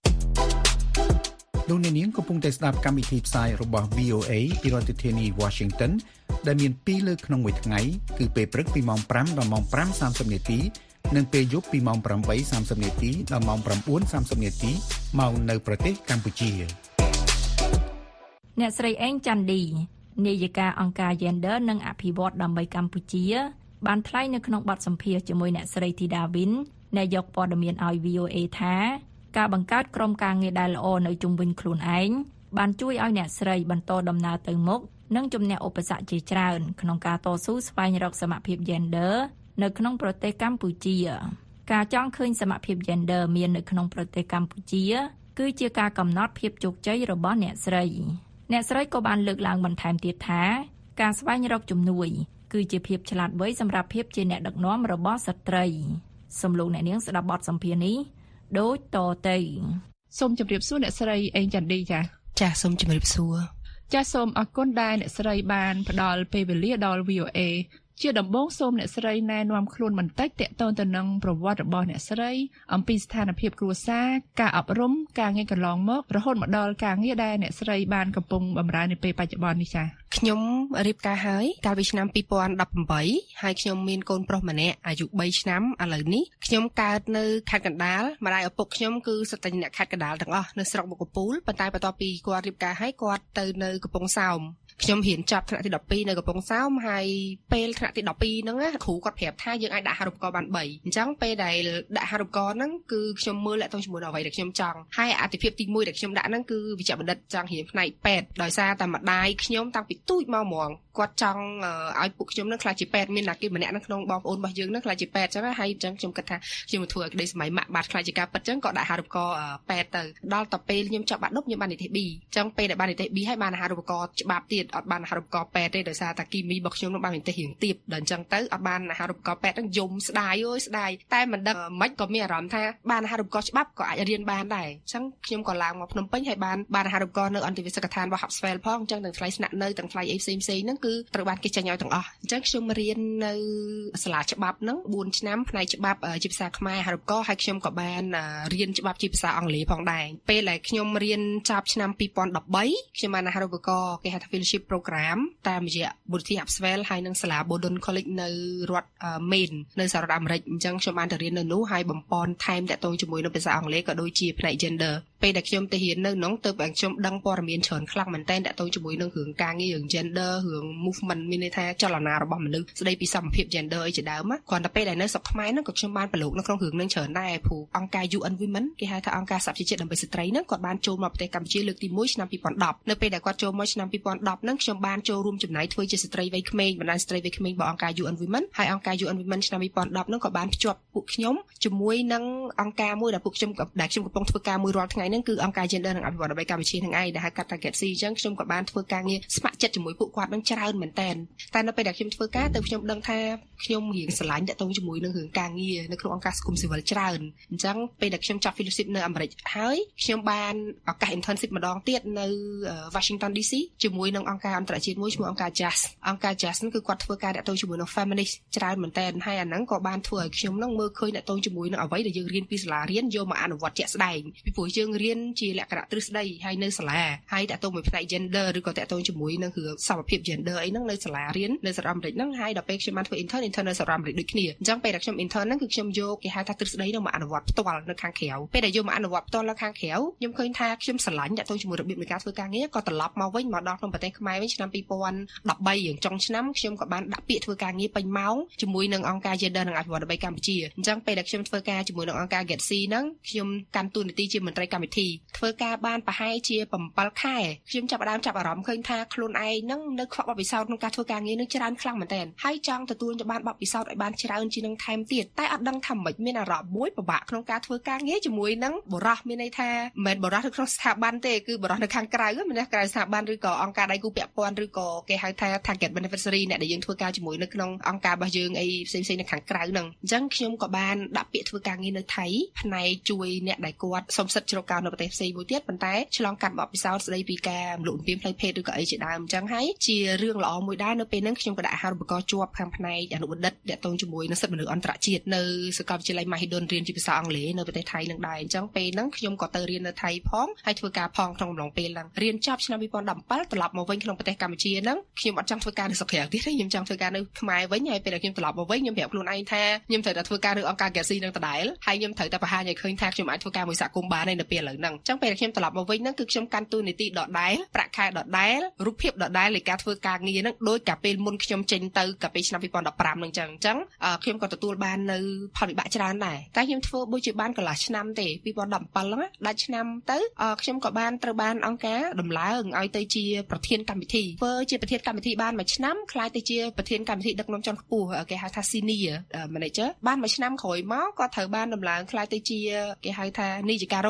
លោកអ្នកនាងកំពុងតែស្ដាប់កម្មវិធីផ្សាយរបស់ វី អូ เอ ពីរដ្ឋធានី Washington ដែលមានពីរលើកក្នុងមួយថ្ងៃគឺពេលព្រឹកពីម៉ោងប្រាំដល់ម៉ោងប្រាំសាមសិបនាទីនិងពេលយប់ពីម៉ោងប្រាំបីសាមសិបនាទីដល់ម៉ោងប្រាំបួនសាមសិបនាទីមកនៅប្រទេសកម្ពុជាអ្នកស្រីអេងចាន់ឌីនាយិកាអង្គការ Gender និងអភិវឌ្ឍដើម្បីកម្ពុជាបានថ្លែងនៅក្នុងបទសម្ភាសន៍ជាមួយអ្នកស្រីធីតាវិនអ្នកយកព័ត៌មានឲ្យ វី អូ เอ ថាការបង្កើតក្រុមការងារដែលល្អនៅជុំវិញខ្លួនឯងបានជួយឲ្យអ្នកស្រីបន្តដំណើរទៅមុខនិងជំនះឧបសគ្គជាច្រើនក្នុងការតស៊ូស្វែងរកសមភាព Gender នៅក្នុងប្រទេសកម្ពុជាការចង់ឃើញសមភាព Gender មាននៅក្នុងប្រទេសកម្ពុជាគឺជាការកំណត់ភាពជោគជ័យរបស់អ្នកស្រីអ្នកស្រីក៏បានលើកឡើងបន្ថែមទៀតថាការស្វែងរកជំនួយគឺជាភាពឆ្លាតវៃសម្រាប់ភាពជាអ្នកដឹកនាំរបស់ស្ត្រីសូមលោកអ្នកនាងស្ដាប់បទសម្ភាសន៍នេះដូចតទៅសូមជម្រាបសួរអ្នកស្រីអេងចាន់ឌីចាចាសូមជម្រាបសួរចាសូមអរគុណដែលអ្នកស្រីបានផ្ដល់ពេលវេលាដល់ វី អូ អេ ជាដំបូងសូមអ្នកស្រីណែនាំខ្លួនបន្តិចទាក់ទងទៅនឹងប្រវត្តិរបស់អ្នកស្រីអំពីស្ថានភាពគ្រួសារការអប់រំការងារកន្លងមករហូតមកដល់ការងារដែលអ្នកស្រីបានកំពុងបម្រើនៅពេលបច្ចុប្បន្ននេះចា៎ខ្ញុំរៀបការហើយកាលពីឆ្នាំពីរពាន់ដប់ប្រាំបីហើយខ្ញុំមានកូនប្រុសម្នាក់អាយុបីឆ្នាំឥឡូវនេះខ្ញុំកើតនៅខេត្តកណ្ដាលម្ដាយឪពុកខ្ញុំគឺសិតតែអ្នកខេត្តកណ្ដាលទាំងអស់នៅស្រុកមុខកំពូលប៉ុន្តែបន្ទាប់ពីគាត់រៀបការហើយគាត់ទៅនៅកំពង់សោមខ្ញុំរៀនចប់ថ្នាក់ទីដប់ពីរនៅកំពង់សោមហើយពេលថ្នាក់ទីដប់ពីរហ្នឹងគ្រូគាត់ប្រាប់ថាយើងអាចដាក់អាហារូបករណ៍បានបីអញ្ចឹងពេលដែលដាក់អាហារូបករណ៍ហ្នឹងគឺខ្ញុំមើលលាក់ទងជាមួយនឹងអ្វីដែលខ្ញុំចង់ហើយអាទិភាពទីមួយដែលខ្ញុំដាក់ហ្នឹងគឺវិជ្ជាបណ្ឌិតចង់រៀនផ្នែកពេទ្យដោយសារតែម្ដាយខ្ញុំតាំងពីទូចមកហ្មងគាត់ចង់ឲ្យពួកខ្ញុំនឹងខ្លាចជាពេទ្យមានណាគេម្នាក់នៅក្នុងបងប្អូនរបស់យើងនឹងខ្លាចជាពេទ្យអញ្ចឹងហើយអញ្ចឹងខ្ញុំគិតថាខ្ញុំមកធ្វើឲ្យក្តីសម័យម៉ាក់បាទខ្លាចជាការពិតអញ្ចឹងក៏ដាក់អាហារូបករណ៍ពេទ្យទៅដល់ទៅពេលខ្ញុំចប់បាក់ឌុបខ្ញុំបាននិទេស B អញ្ចឹងពេលដែលបាននិទេស B ហើយបានអាហារូបករណ៍ច្បាប់ទៀតអត់បានអាហារូបករណ៍ពេទ្យទេដោយសារតែគីមីរបស់ខ្ញុំនឹងបាននិទេសរៀងទាបដល់អញ្ចឹងទៅអត់បានអាហារូបករណ៍ពេទ្យនឹងយំស្ដាយអើយស្ដាយតែមិនដឹងមិនក៏មានអារម្មណ៍ថាបានអាហារូបករណ៍ច្បាប់ក៏អាចរៀនបានដែរអញ្ចឹងខ្ញុំក៏ឡើងមកភ្នំពេញហើយបានបានអាហារូបករណ៍នៅអន្តរវិទ្យាឋានរបស់ Hubswell ផងអញ្ចឹងទាំងថ្លៃស្នាក់នៅទាំងថ្លៃអីផ្សេងផ្សេងហ្នឹងគឺត្រូវបានគេចាញ់ឲ្យទាំងអស់អញ្ចឹងខ្ញុំរៀននៅសាលាច្បាប់ហ្នឹងបួនឆ្នាំផ្នែកច្បាប់ជាភាសាខ្មែរអាហារូបករណ៍ហើយខ្ញុំក៏បានរៀនច្បាប់ជាភាសាអង់គ្លេសផងដែរពេលដែលខ្ញុំរៀនចប់ឆ្នាំពីរពាន់ដប់បីខ្ញុំបានអាហារូបករណ៍គេហៅថា Fellowship Program តាមរយៈបុទ្ធា Hubswell ហើយនិងសាលា Bowdoin College នៅរដ្ឋ Maine នៅសហរដ្ឋអាមេរិកអញ្ចឹងខ្ញុំបានទៅរៀននៅនោះហើយបំពន់ថែមតាក់ទងជាមួយនឹងភាសាអង់គ្លេសក៏ដូចជាផ្នែក Gender ពេលដែលខ្ញុំទៅរៀននៅនោះទៅខ្ញុំដឹងព័ត៌មានច្រើនខ្លាំងមែនតើតាក់ទងជាមួយនឹងរឿងការងាររឿង Gender រឿង movement មានន័យថាចលនារបស់មនុស្សស្ដីពីសមភាព Gender អីជាដើមគ្រាន់តែពេលដែលនៅស្រុកខ្មែរហ្នឹងក៏ខ្ញុំបានប្រឡូកនៅក្នុងរឿងហ្នឹងច្រើនដែរព្រោះអង្គការ យូ អិន Women គេហៅថាអង្គការសហប្រជាជាតិដើម្បីស្ត្រីហ្នឹងគាត់បានចូលមកប្រទេសកម្ពុជាលើកទីមួយឆ្នាំពីរពាន់ដប់នៅពេលដែលគាត់ចូលមកឆ្នាំពីរពាន់ដប់ហ្នឹងខ្ញុំបានចូលរួមចំណែកធ្វើជាស្ត្រីវ័យក្មេងបណ្ដាញស្ត្រីវ័យក្មេងរបស់អង្គការ យូ អិន Women ហើយអង្គការ យូ អិន Women ឆ្នាំពីរពាន់ដប់ហ្នឹងក៏បានភ្ជាប់ពួកខ្ញុំជាមួយនឹងអង្គការមួយដែលពួកខ្ញុំដែលខ្ញុំកំពុងធ្វើការមួយរាល់ថ្ងៃហ្នឹងគឺអង្គការ Gender និងអភិវឌ្ឍន៍ដើម្បីកម្ពុជាហ្នឹងឯងដែលហៅកាត់ថា Get C អញ្ចឹងខ្ញុំក៏បានធ្វើការងារស្ម័គ្រចិត្តជាមួយពួកគាត់ហ្នឹងច្រើនមែនតើតែនៅពេលដែលខ្ញុំធ្វើការទៅខ្ញុំដឹងថាខ្ញុំរៀងស្រឡាញ់តាក់ទងជាមួយនឹងរឿងការងារនៅក្នុងអង្គការសង្គមស៊ីវិលច្រើនអញ្ចឹងពេលដែលខ្ញុំចប់ fellowship នៅអាមេរិកហើយខ្ញុំបានឱកាស internship ម្ដងទៀតនៅ Washington ឌី ស៊ី ជាមួយនឹងអង្គការអន្តរជាតិមួយឈ្មោះអង្គការ J A S អង្គការ J A S គឺគាត់ធ្វើការតាក់ទងជាមួយនឹង feminist ច្រើនមែនតើហើយអាហ្នឹងក៏បានធ្វើឲ្យខ្ញុំហ្នឹងមើលឃើញតាក់ទងជាមួយនឹងអ្វីដែលយើងរៀនពីសាលារៀនយកមកអនុវត្តជាក់ស្ដែងពីព្រោះយើងរៀនជាលក្ខណៈទ្រឹស្ដីហើយនៅសាលាហើយតាក់ទងមួយផ្នែក gender ឬក៏តាក់ទងជាមួយនឹងរឿងសមភាព gender អីហ្នឹងនៅសាលារៀននៅសហរដ្ឋអាមេរិកហ្នឹងហើយដល់ពេលខ្ញុំបានធ្វើ intern intern នៅសហរដ្ឋអាមេរិកដូចគ្នាអញ្ចឹងពេលដែលខ្ញុំ intern ហ្នឹងគឺខ្ញុំយកគេហៅថាទ្រឹស្ដីហ្នឹងមកអនុវត្តផ្ទាល់នៅខាងក្រៅពេលដែលយកមកអនុវត្តផ្ទាល់នៅខាងក្រៅខ្ញុំឃើញថាខ្ញុំស្រឡាញ់តាក់ទងជាមួយរបៀបនៃការធ្វើការងារក៏ត្រឡប់មកវិញមកដល់ក្នុងប្រទេសខ្មែរវិញឆ្នាំពីរពាន់ដប់បីយ៉ាងចុងឆ្នាំខ្ញុំក៏បានដាក់ពាក្យធ្វើការងារពេញម៉ោងជាមួយនឹងអង្គការ Gender និងអភិវឌ្ឍន៍ដើម្បីកម្ពុជាអញ្ចឹងពេលដែលខ្ញុំធ្វើការជាមួយនឹងអង្គការ Get C ហ្នឹងខ្ញុំកាន់តួនាទីជាមន្ត្រីកម្មវិធីធ្វើការបានប្រហែលជាbảyខែខ្ញុំចាប់ផ្ដើមចាប់អារម្មណ៍ឃើញថាខ្លួនឯងហ្នឹងនៅខ្វះបទពិសោធន៍ក្នុងការធ្វើការងារនឹងច្រើនខ្លាំងមែនទែនហើយចង់ទទួលបានបទពិសោធន៍ឲ្យបានច្រើនជាងនឹងថែមទៀតតែអត់ដឹងថាម៉េចមានអារម្មណ៍មួយពិបាកក្នុងការធ្វើការងារជាមួយនឹងបរិះមានន័យថាមិនមែនបរិះនៅក្នុងស្ថាប័នទេគឺបរិះនៅខាងក្រៅមានន័យក្រៅស្ថាប័នឬក៏អង្គការដៃគូពាក់ព័ន្ធឬក៏គេហៅថា target beneficiary អ្នកដែលយើងធ្វើការជាមួយនៅក្នុងអង្គការរបស់យើងអីផ្សេងៗនៅខាងក្រៅហ្នឹងអញ្ចឹងខ្ញុំក៏បានដាក់ពាក្យធ្វើការងារនៅថៃផ្នែកជួយអ្នកដែលគាត់សុំសិទ្ធិជ្រកកោននៅប្រទេសផ្សេងមួយទៀតប៉ុន្តែឆ្លងកាត់បទពិសោធន៍ស្ដីពីការរំលោភបំពានផ្លូវភេទឬក៏អីជាដើមអញ្ចឹងហើយជារឿងល្អមួយដែរនៅពេលហ្នឹងខ្ញុំក៏ដាក់អាហារូបករណ៍ជាប់ខាងផ្នែកអនុបណ្ឌិតតាក់ទងជាមួយនឹងសិទ្ធិមនុស្សអន្តរជាតិនៅសាកលវិទ្យាល័យ Mahidol រៀនជាភាសាអង់គ្លេសនៅប្រទេសថៃនឹងដែរអញ្ចឹងពេលហ្នឹងខ្ញុំក៏ទៅរៀននៅថៃផងហើយធ្វើការផងក្នុងអំឡុងពេលហ្នឹងរៀនចប់ឆ្នាំពីរពាន់ដប់bảyត្រឡប់មកវិញក្នុងប្រទេសកម្ពុជាហ្នឹងខ្ញុំអត់ចង់ធ្វើការនៅស្រុកក្រៅទៀតទេខ្ញុំចង់ធ្វើការនៅខ្មែរវិញហើយពេលដែលខ្ញុំត្រឡប់មកវិញខ្ញុំប្រាប់ខ្លួនឯងថាខ្ញុំត្រូវតែធ្វើការនៅអង្គការ Get C នឹងដដែលហើយខ្ញុំត្រូវតែបង្ហាញឲ្យឃើញថាខ្ញុំអាចធ្វើការមួយសហគមន៍បាននៅពេលឥឡូវហ្នឹងអញ្ចឹងពេលដែលខ្ញុំត្រឡប់មកវិញហ្នឹងគឺខ្ញុំកាន់តួនាទីដដែលប្រាក់ខែដដែលរូបភាពដដែលនៃការធ្វើការងារហ្នឹងដោយកាលពេលមុនខ្ញុំចេញទៅកាលពេលឆ្នាំពីរពាន់ដប់ប្រាំហ្នឹងអញ្ចឹងអញ្ចឹងខ្ញុំក៏ទទួលបាននៅផលវិបាកច្រើនដែរតែខ្ញុំធ្វើដូចជាបានកន្លះឆ្នាំទេពីរពាន់ដប់bảyហ្នឹងដាច់ឆ្នាំទៅខ្ញុំក៏បានត្រូវបានអង្គការដំឡើងឲ្យទៅជាប្រធានកម្មវិធីធ្វើជាប្រធានកម្មវិធីបានមួយឆ្នាំខ្លាយទៅជាប្រធានកម្មវិធីដឹកនាំជាន់ខ្ពស់គេហៅថា Senior Manager បានមួយឆ្នាំក្រោយមកក៏ត្រូវបានដំឡើងខ្លាយទៅជាគេហៅថានាយិការោងហើយ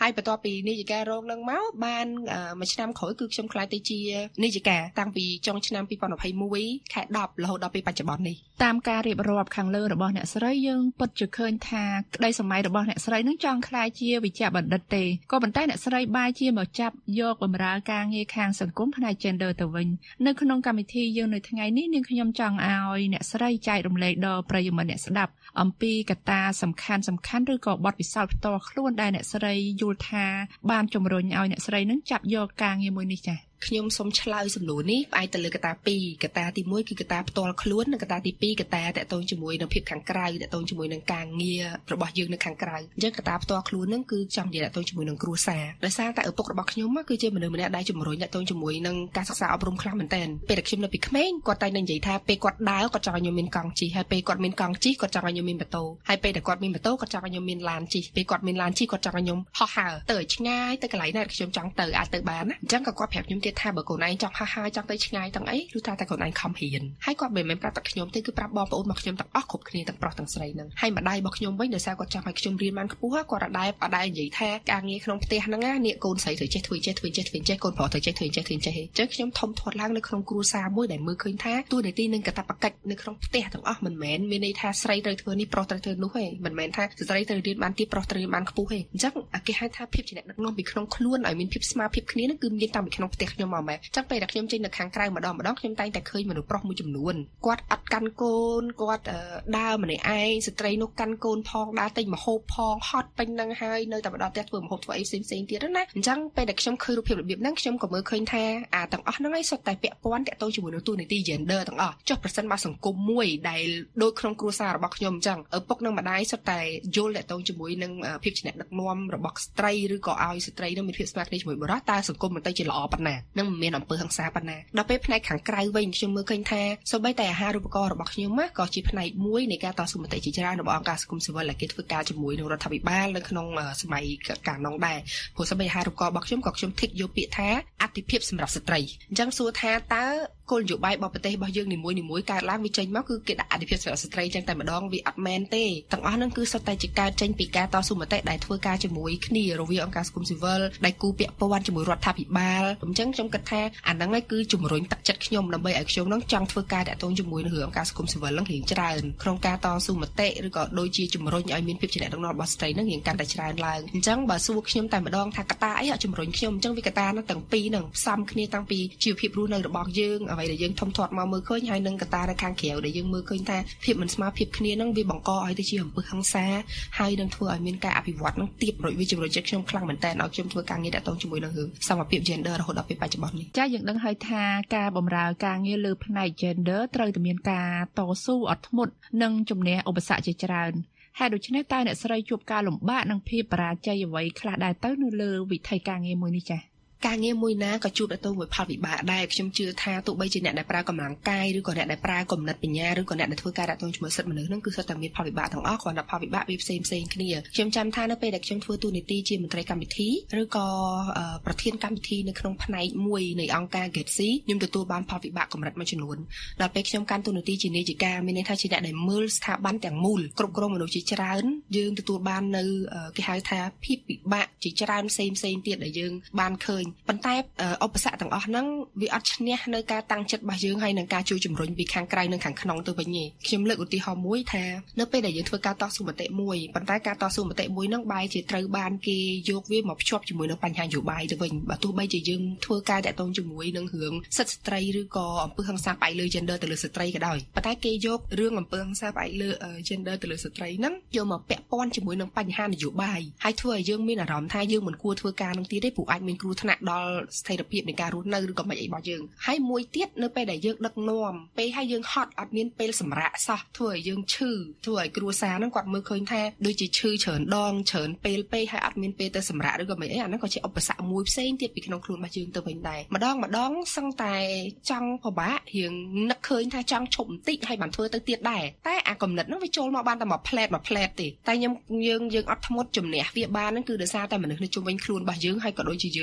ហើយបន្ទាប់ពីនាយិការងនឹងមកបានមួយឆ្នាំក្រោយគឺខ្ញុំខ្លាយទៅជានាយិកាតាំងពីចុងឆ្នាំពីរពាន់ยี่สิบเอ็ดខែដប់រហូតដល់ពេលបច្ចុប្បន្ននេះតាមការរៀបរាប់ខាងលើរបស់អ្នកស្រីយើងពិតជាឃើញថាក្តីសម័យរបស់អ្នកស្រីនឹងចង់ខ្លាយជាវិជ្ជបណ្ឌិតទេក៏ប៉ុន្តែអ្នកស្រីបែរជាមកចាប់យកបម្រើការងារខាងសង្គមផ្នែក gender ទៅវិញនៅក្នុងកម្មវិធីយើងនៅថ្ងៃនេះនាងខ្ញុំចង់ឲ្យអ្នកស្រីចែករំលែកដល់ប្រិយមិត្តអ្នកស្ដាប់អំពីកត្តាសំខាន់សំខាន់ឬក៏បទពិសោធន៍ផ្ទាល់ខ្លួនដែលអ្នកស្រីយល់ថាបានជំរុញឲ្យអ្នកស្រីនឹងចាប់យកការងារមួយនេះចា៎ខ្ញុំសូមឆ្លើយសំណួរនេះផ្អែកទៅលើកត្តាពីរកត្តាទីមួយគឺកត្តាផ្ទាល់ខ្លួននិងកត្តាទីពីរកត្តាតកតងជាមួយនឹងភាពខាងក្រៅតកតងជាមួយនឹងការងាររបស់យើងនៅខាងក្រៅអញ្ចឹងកត្តាផ្ទាល់ខ្លួនហ្នឹងគឺចង់និយាយតកតងជាមួយនឹងគ្រួសារដោយសារតែឪពុករបស់ខ្ញុំគឺជាមនុស្សម្នាក់ដែលជំរុញតកតងជាមួយនឹងការសិក្សាអប់រំខ្លាំងមែនទែនពេលដែលខ្ញុំនៅពីក្មេងគាត់តែនឹងនិយាយថាពេលគាត់ដើរគាត់ចង់ឲ្យខ្ញុំមានកង់ជិះហើយពេលគាត់មានកង់ជិះគាត់ចង់ឲ្យខ្ញុំមានម៉ូតូហើយពេលដែលគាត់មានម៉ូតូគាត់ចង់ឲ្យខ្ញុំមានឡានជិះពេលគាត់មានឡានជិះគាត់ចង់ឲ្យខ្ញុំហោះហើរទៅឲ្យឆ្ងាយទៅកន្លែងណាខ្ញុំចង់ទៅអាចទៅបានណាអញ្ចឹងក៏គាត់ប្រាប់ខ្ញុំទៀតថាបើកូនឯងចង់ហាហាចង់ទៅឆ្ងាយទាំងអីឬថាតែកូនឯងខំរៀនហើយគាត់មិនមែនប្រាប់តែខ្ញុំទេគឺប្រាប់បងប្អូនរបស់ខ្ញុំទាំងអស់គ្រប់គ្នាទាំងប្រុសទាំងស្រីហ្នឹងហើយម្ដាយរបស់ខ្ញុំវិញដោយសារគាត់ចង់ឲ្យខ្ញុំរៀនបានខ្ពស់គាត់អត់ដែរអត់ដែរនិយាយថាការងារក្នុងផ្ទះហ្នឹងណានេះកូនស្រីត្រូវចេះធ្វើចេះធ្វើចេះធ្វើចេះកូនប្រុសត្រូវចេះធ្វើចេះធ្វើចេះអញ្ចឹងខ្ញុំធំធាត់ឡើងនៅក្នុងគ្រួសារមួយដែលមើលឃើញថាតួនាទីនិងកាតព្វកិច្ចនៅក្នុងផ្ទះទាំងអស់មិនមែនមានន័យថាស្រីត្រូវធ្វើនេះប្រុសត្រូវធ្វើនោះទេមិនមែនថាស្រីត្រូវរៀនបានទាបប្រុសត្រូវរៀនបានខ្ពស់ទេអញ្ចឹងគេហៅថាភាពជាអ្នកដឹកនាំពីក្នុងខ្លួនឲ្យមានភាពស្មារតីគ្នាហ្នឹងគឺមានតាំងពីក្នុងផ្ទះខ្ញុំមកម៉ែអញ្ចឹងពេលដែលខ្ញុំចេញនៅខាងក្រៅម្ដងម្ដងខ្ញុំតែងតែឃើញមនុស្សប្រុសមួយចំនួនគាត់អត់កាន់កូនគាត់ដើរម្នាក់ឯងស្ត្រីនោះកាន់កូនផងដើរទិញម្ហូបផងហត់ពេញនឹងហើយនៅតែម្ដងផ្ទះធ្វើម្ហូបធ្វើអីផ្សេងផ្សេងទៀតណាអញ្ចឹងពេលដែលខ្ញុំឃើញរូបភាពរបៀបហ្នឹងខ្ញុំក៏មើលឃើញថាអាទាំងអស់ហ្នឹងឯងសុទ្ធតែពាក់ព័ន្ធតាក់ទងជាមួយនឹងទូនីតិ gender ទាំងអស់ចុះប្រសិនបើសង្គមមួយដែលដូចក្នុងគ្រួសាររបស់ខ្ញុំអញ្ចឹងឪពុកនិងម្ដាយសុទ្ធតែយល់តាក់ទងជាមួយនឹងភាពជាអ្នកដឹកនាំរបស់ស្ត្រីឬក៏ឲ្យស្ត្រីនោះមានភាពស្មារតីជាមួយបុរសតើសង្គមមិនទៅជាល្អប៉ុណ្ណានឹងមិនមានអំពើហិង្សាប៉ុណ្ណាដល់ពេលផ្នែកខាងក្រៅវិញខ្ញុំមើលឃើញថាសូម្បីតែអាហារូបករណ៍របស់ខ្ញុំក៏ជាផ្នែកមួយនៃការតស៊ូមតិជាច្រើនរបស់អង្គការសង្គមស៊ីវិលដែលគេធ្វើការជាមួយនឹងរដ្ឋាភិបាលនៅក្នុងសម័យកាលនោះដែរព្រោះសូម្បីអាហារូបករណ៍របស់ខ្ញុំក៏ខ្ញុំthíchយកពាក្យថាអតិភិបសម្រាប់ស្ត្រីអញ្ចឹងសួរថាតើគោលនយោបាយរបស់ប្រទេសរបស់យើងនីមួយនីមួយកើតឡើងវាចេញមកគឺគេដាក់អតិភិបសម្រាប់ស្ត្រីអញ្ចឹងតែម្ដងវាអត់មែនទេទាំងអស់ហ្នឹងគឺសុទ្ធតែជាកើតចេញពីការតស៊ូមតិដែលធ្វើការជាមួយគ្នារវាងអង្គការសង្គមស៊ីវិលដែលគូពាក់ព័ន្ធជាមួយរដ្ឋាភិបាលអញ្ចឹងខ្ញុំគិតថាអាហ្នឹងឯងគឺជំរុញទឹកចិត្តខ្ញុំដើម្បីឲ្យខ្ញុំនឹងចង់ធ្វើការតាក់ទងជាមួយនឹងរឿងអង្គការសង្គមស៊ីវិលហ្នឹងរៀងច្រើនក្នុងការតស៊ូមតិឬក៏ដូចជាជំរុញឲ្យមានភាពជាអ្នកដឹកនាំរបស់ស្ត្រីហ្នឹងរៀងកាន់តែច្រើនឡើងអញ្ចឹងបើសួរខ្ញុំតែម្ដងថាកត្តាអីអត់ជំរុញខ្ញុំអញ្ចឹងវាកត្តាហ្នឹងទាំងពីរហ្នឹងផ្សំគ្នាតាំងពីជីវភាពរស់នៅរបស់យើងអ្វីដែលយើងធំធាត់មកមើលឃើញហើយនឹងកត្តានៅខាងក្រៅដែលយើងមើលឃើញថាភាពមិនស្មើភាពគ្នាហ្នឹងវាបង្កឲ្យទៅជាអំពើហិង្សាហើយនឹងធ្វើឲ្យមានការអភិវឌ្ឍហ្នឹងទៀបរយវាជំរុញចិត្តខ្ញុំខ្លាំងមែនតើឲ្យខ្ញុំធ្វើការងារតាក់ទងជាមួយនឹងរឿងសមភាព gender រហូតដល់ពេលបច្ចុប្បន្ននេះចាយើងដឹងហើយថាការបម្រើការងារលើផ្នែក gender ត្រូវតែមានការតស៊ូអត់ធ្មត់និងជំនះឧបសគ្គជាច្រើនហេតុដូច្នេះតើអ្នកស្រីជួបការលំបាកនិងភាពបរាជ័យអ្វីខ្លះដែរទៅនៅលើវិថីការងារមួយនេះចា៎ការងារមួយណាក៏ជួបទៅមួយផលវិបាកដែរខ្ញុំជឿថាទោះបីជាអ្នកដែលប្រើកម្លាំងកាយឬក៏អ្នកដែលប្រើគំនិតបញ្ញាឬក៏អ្នកដែលធ្វើការតាក់ទងជាមួយសិទ្ធិមនុស្សហ្នឹងគឺសុទ្ធតែមានផលវិបាកទាំងអស់គ្រាន់តែផលវិបាកវាផ្សេងផ្សេងគ្នាខ្ញុំចាំថានៅពេលដែលខ្ញុំធ្វើទូនីតិជាមន្ត្រីកម្មវិធីឬក៏ប្រធានកម្មវិធីនៅក្នុងផ្នែកមួយនៃអង្គការ Getsy ខ្ញុំទទួលបានផលវិបាកកម្រិតមួយចំនួនដល់ពេលខ្ញុំកាន់ទូនីតិជានាយិកាមានន័យថាជាអ្នកដែលមើលស្ថាប័នទាំងមូលគ្រប់គ្រងមនុស្សជាច្រើនយើងទទួលបាននៅគេហៅថាភាពពិបាកជាច្រើនផ្សេងផ្សេងទៀតដែលយើងបានឃើញប៉ុន្តែឧបសគ្គទាំងអស់ហ្នឹងវាអត់ឈ្នះនៅការតាំងចិត្តរបស់យើងហើយនឹងការជួយជំរុញពីខាងក្រៅនិងខាងក្នុងទៅវិញទេខ្ញុំលើកឧទាហរណ៍មួយថានៅពេលដែលយើងធ្វើការតស៊ូមតិមួយប៉ុន្តែការតស៊ូមតិមួយហ្នឹងបែរជាត្រូវបានគេយកវាមកភ្ជាប់ជាមួយនឹងបញ្ហានយោបាយទៅវិញបើទោះបីជាយើងធ្វើការតាក់ទងជាមួយនឹងរឿងសិទ្ធិស្ត្រីឬក៏អំពើហិង្សាផ្អែកលើ gender ទៅលើស្ត្រីក៏ដោយប៉ុន្តែគេយករឿងអំពើហិង្សាផ្អែកលើ gender ទៅលើស្ត្រីហ្នឹងយកមកពាក់ព័ន្ធជាមួយនឹងបញ្ហានយោបាយហើយធ្វើឲ្យយើងមានអារម្មណ៍ថាយើងមិនគួរធ្វើការនឹងទៀតទេព្រោះអាចមានគ្រោះថ្នាក់ដល់ស្ថិរភាពនៃការរស់នៅឬក៏មិនអីរបស់យើងហើយមួយទៀតនៅពេលដែលយើងដឹកនាំពេលហើយយើងហត់អត់មានពេលសម្រាកសោះធ្វើឲ្យយើងឈឺធ្វើឲ្យគ្រួសារហ្នឹងគាត់មើលឃើញថាដូចជាឈឺច្រើនដងច្រើនពេលពេកហើយអត់មានពេលទៅសម្រាកឬក៏មិនអីអាហ្នឹងក៏ជាឧបសគ្គមួយផ្សេងទៀតពីក្នុងខ្លួនរបស់យើងទៅវិញដែរម្ដងម្ដងសឹងតែចង់ពិបាករៀងនឹកឃើញថាចង់ឈប់បន្តិចហើយបានធ្វើទៅទៀតដែរតែអាកំណត់ហ្នឹងវាចូលមកបានតែមួយផ្លែតមួយផ្លែតទេតែខ្ញុំយើងយើងអត់ធ្មត់ជំនះវាបានហ្នឹងគឺដោយសារតែមនុស្សនៅជុំវិញខ្លួនរបស់យើងហើយក៏ដូចជាយើងខ្លួនឯង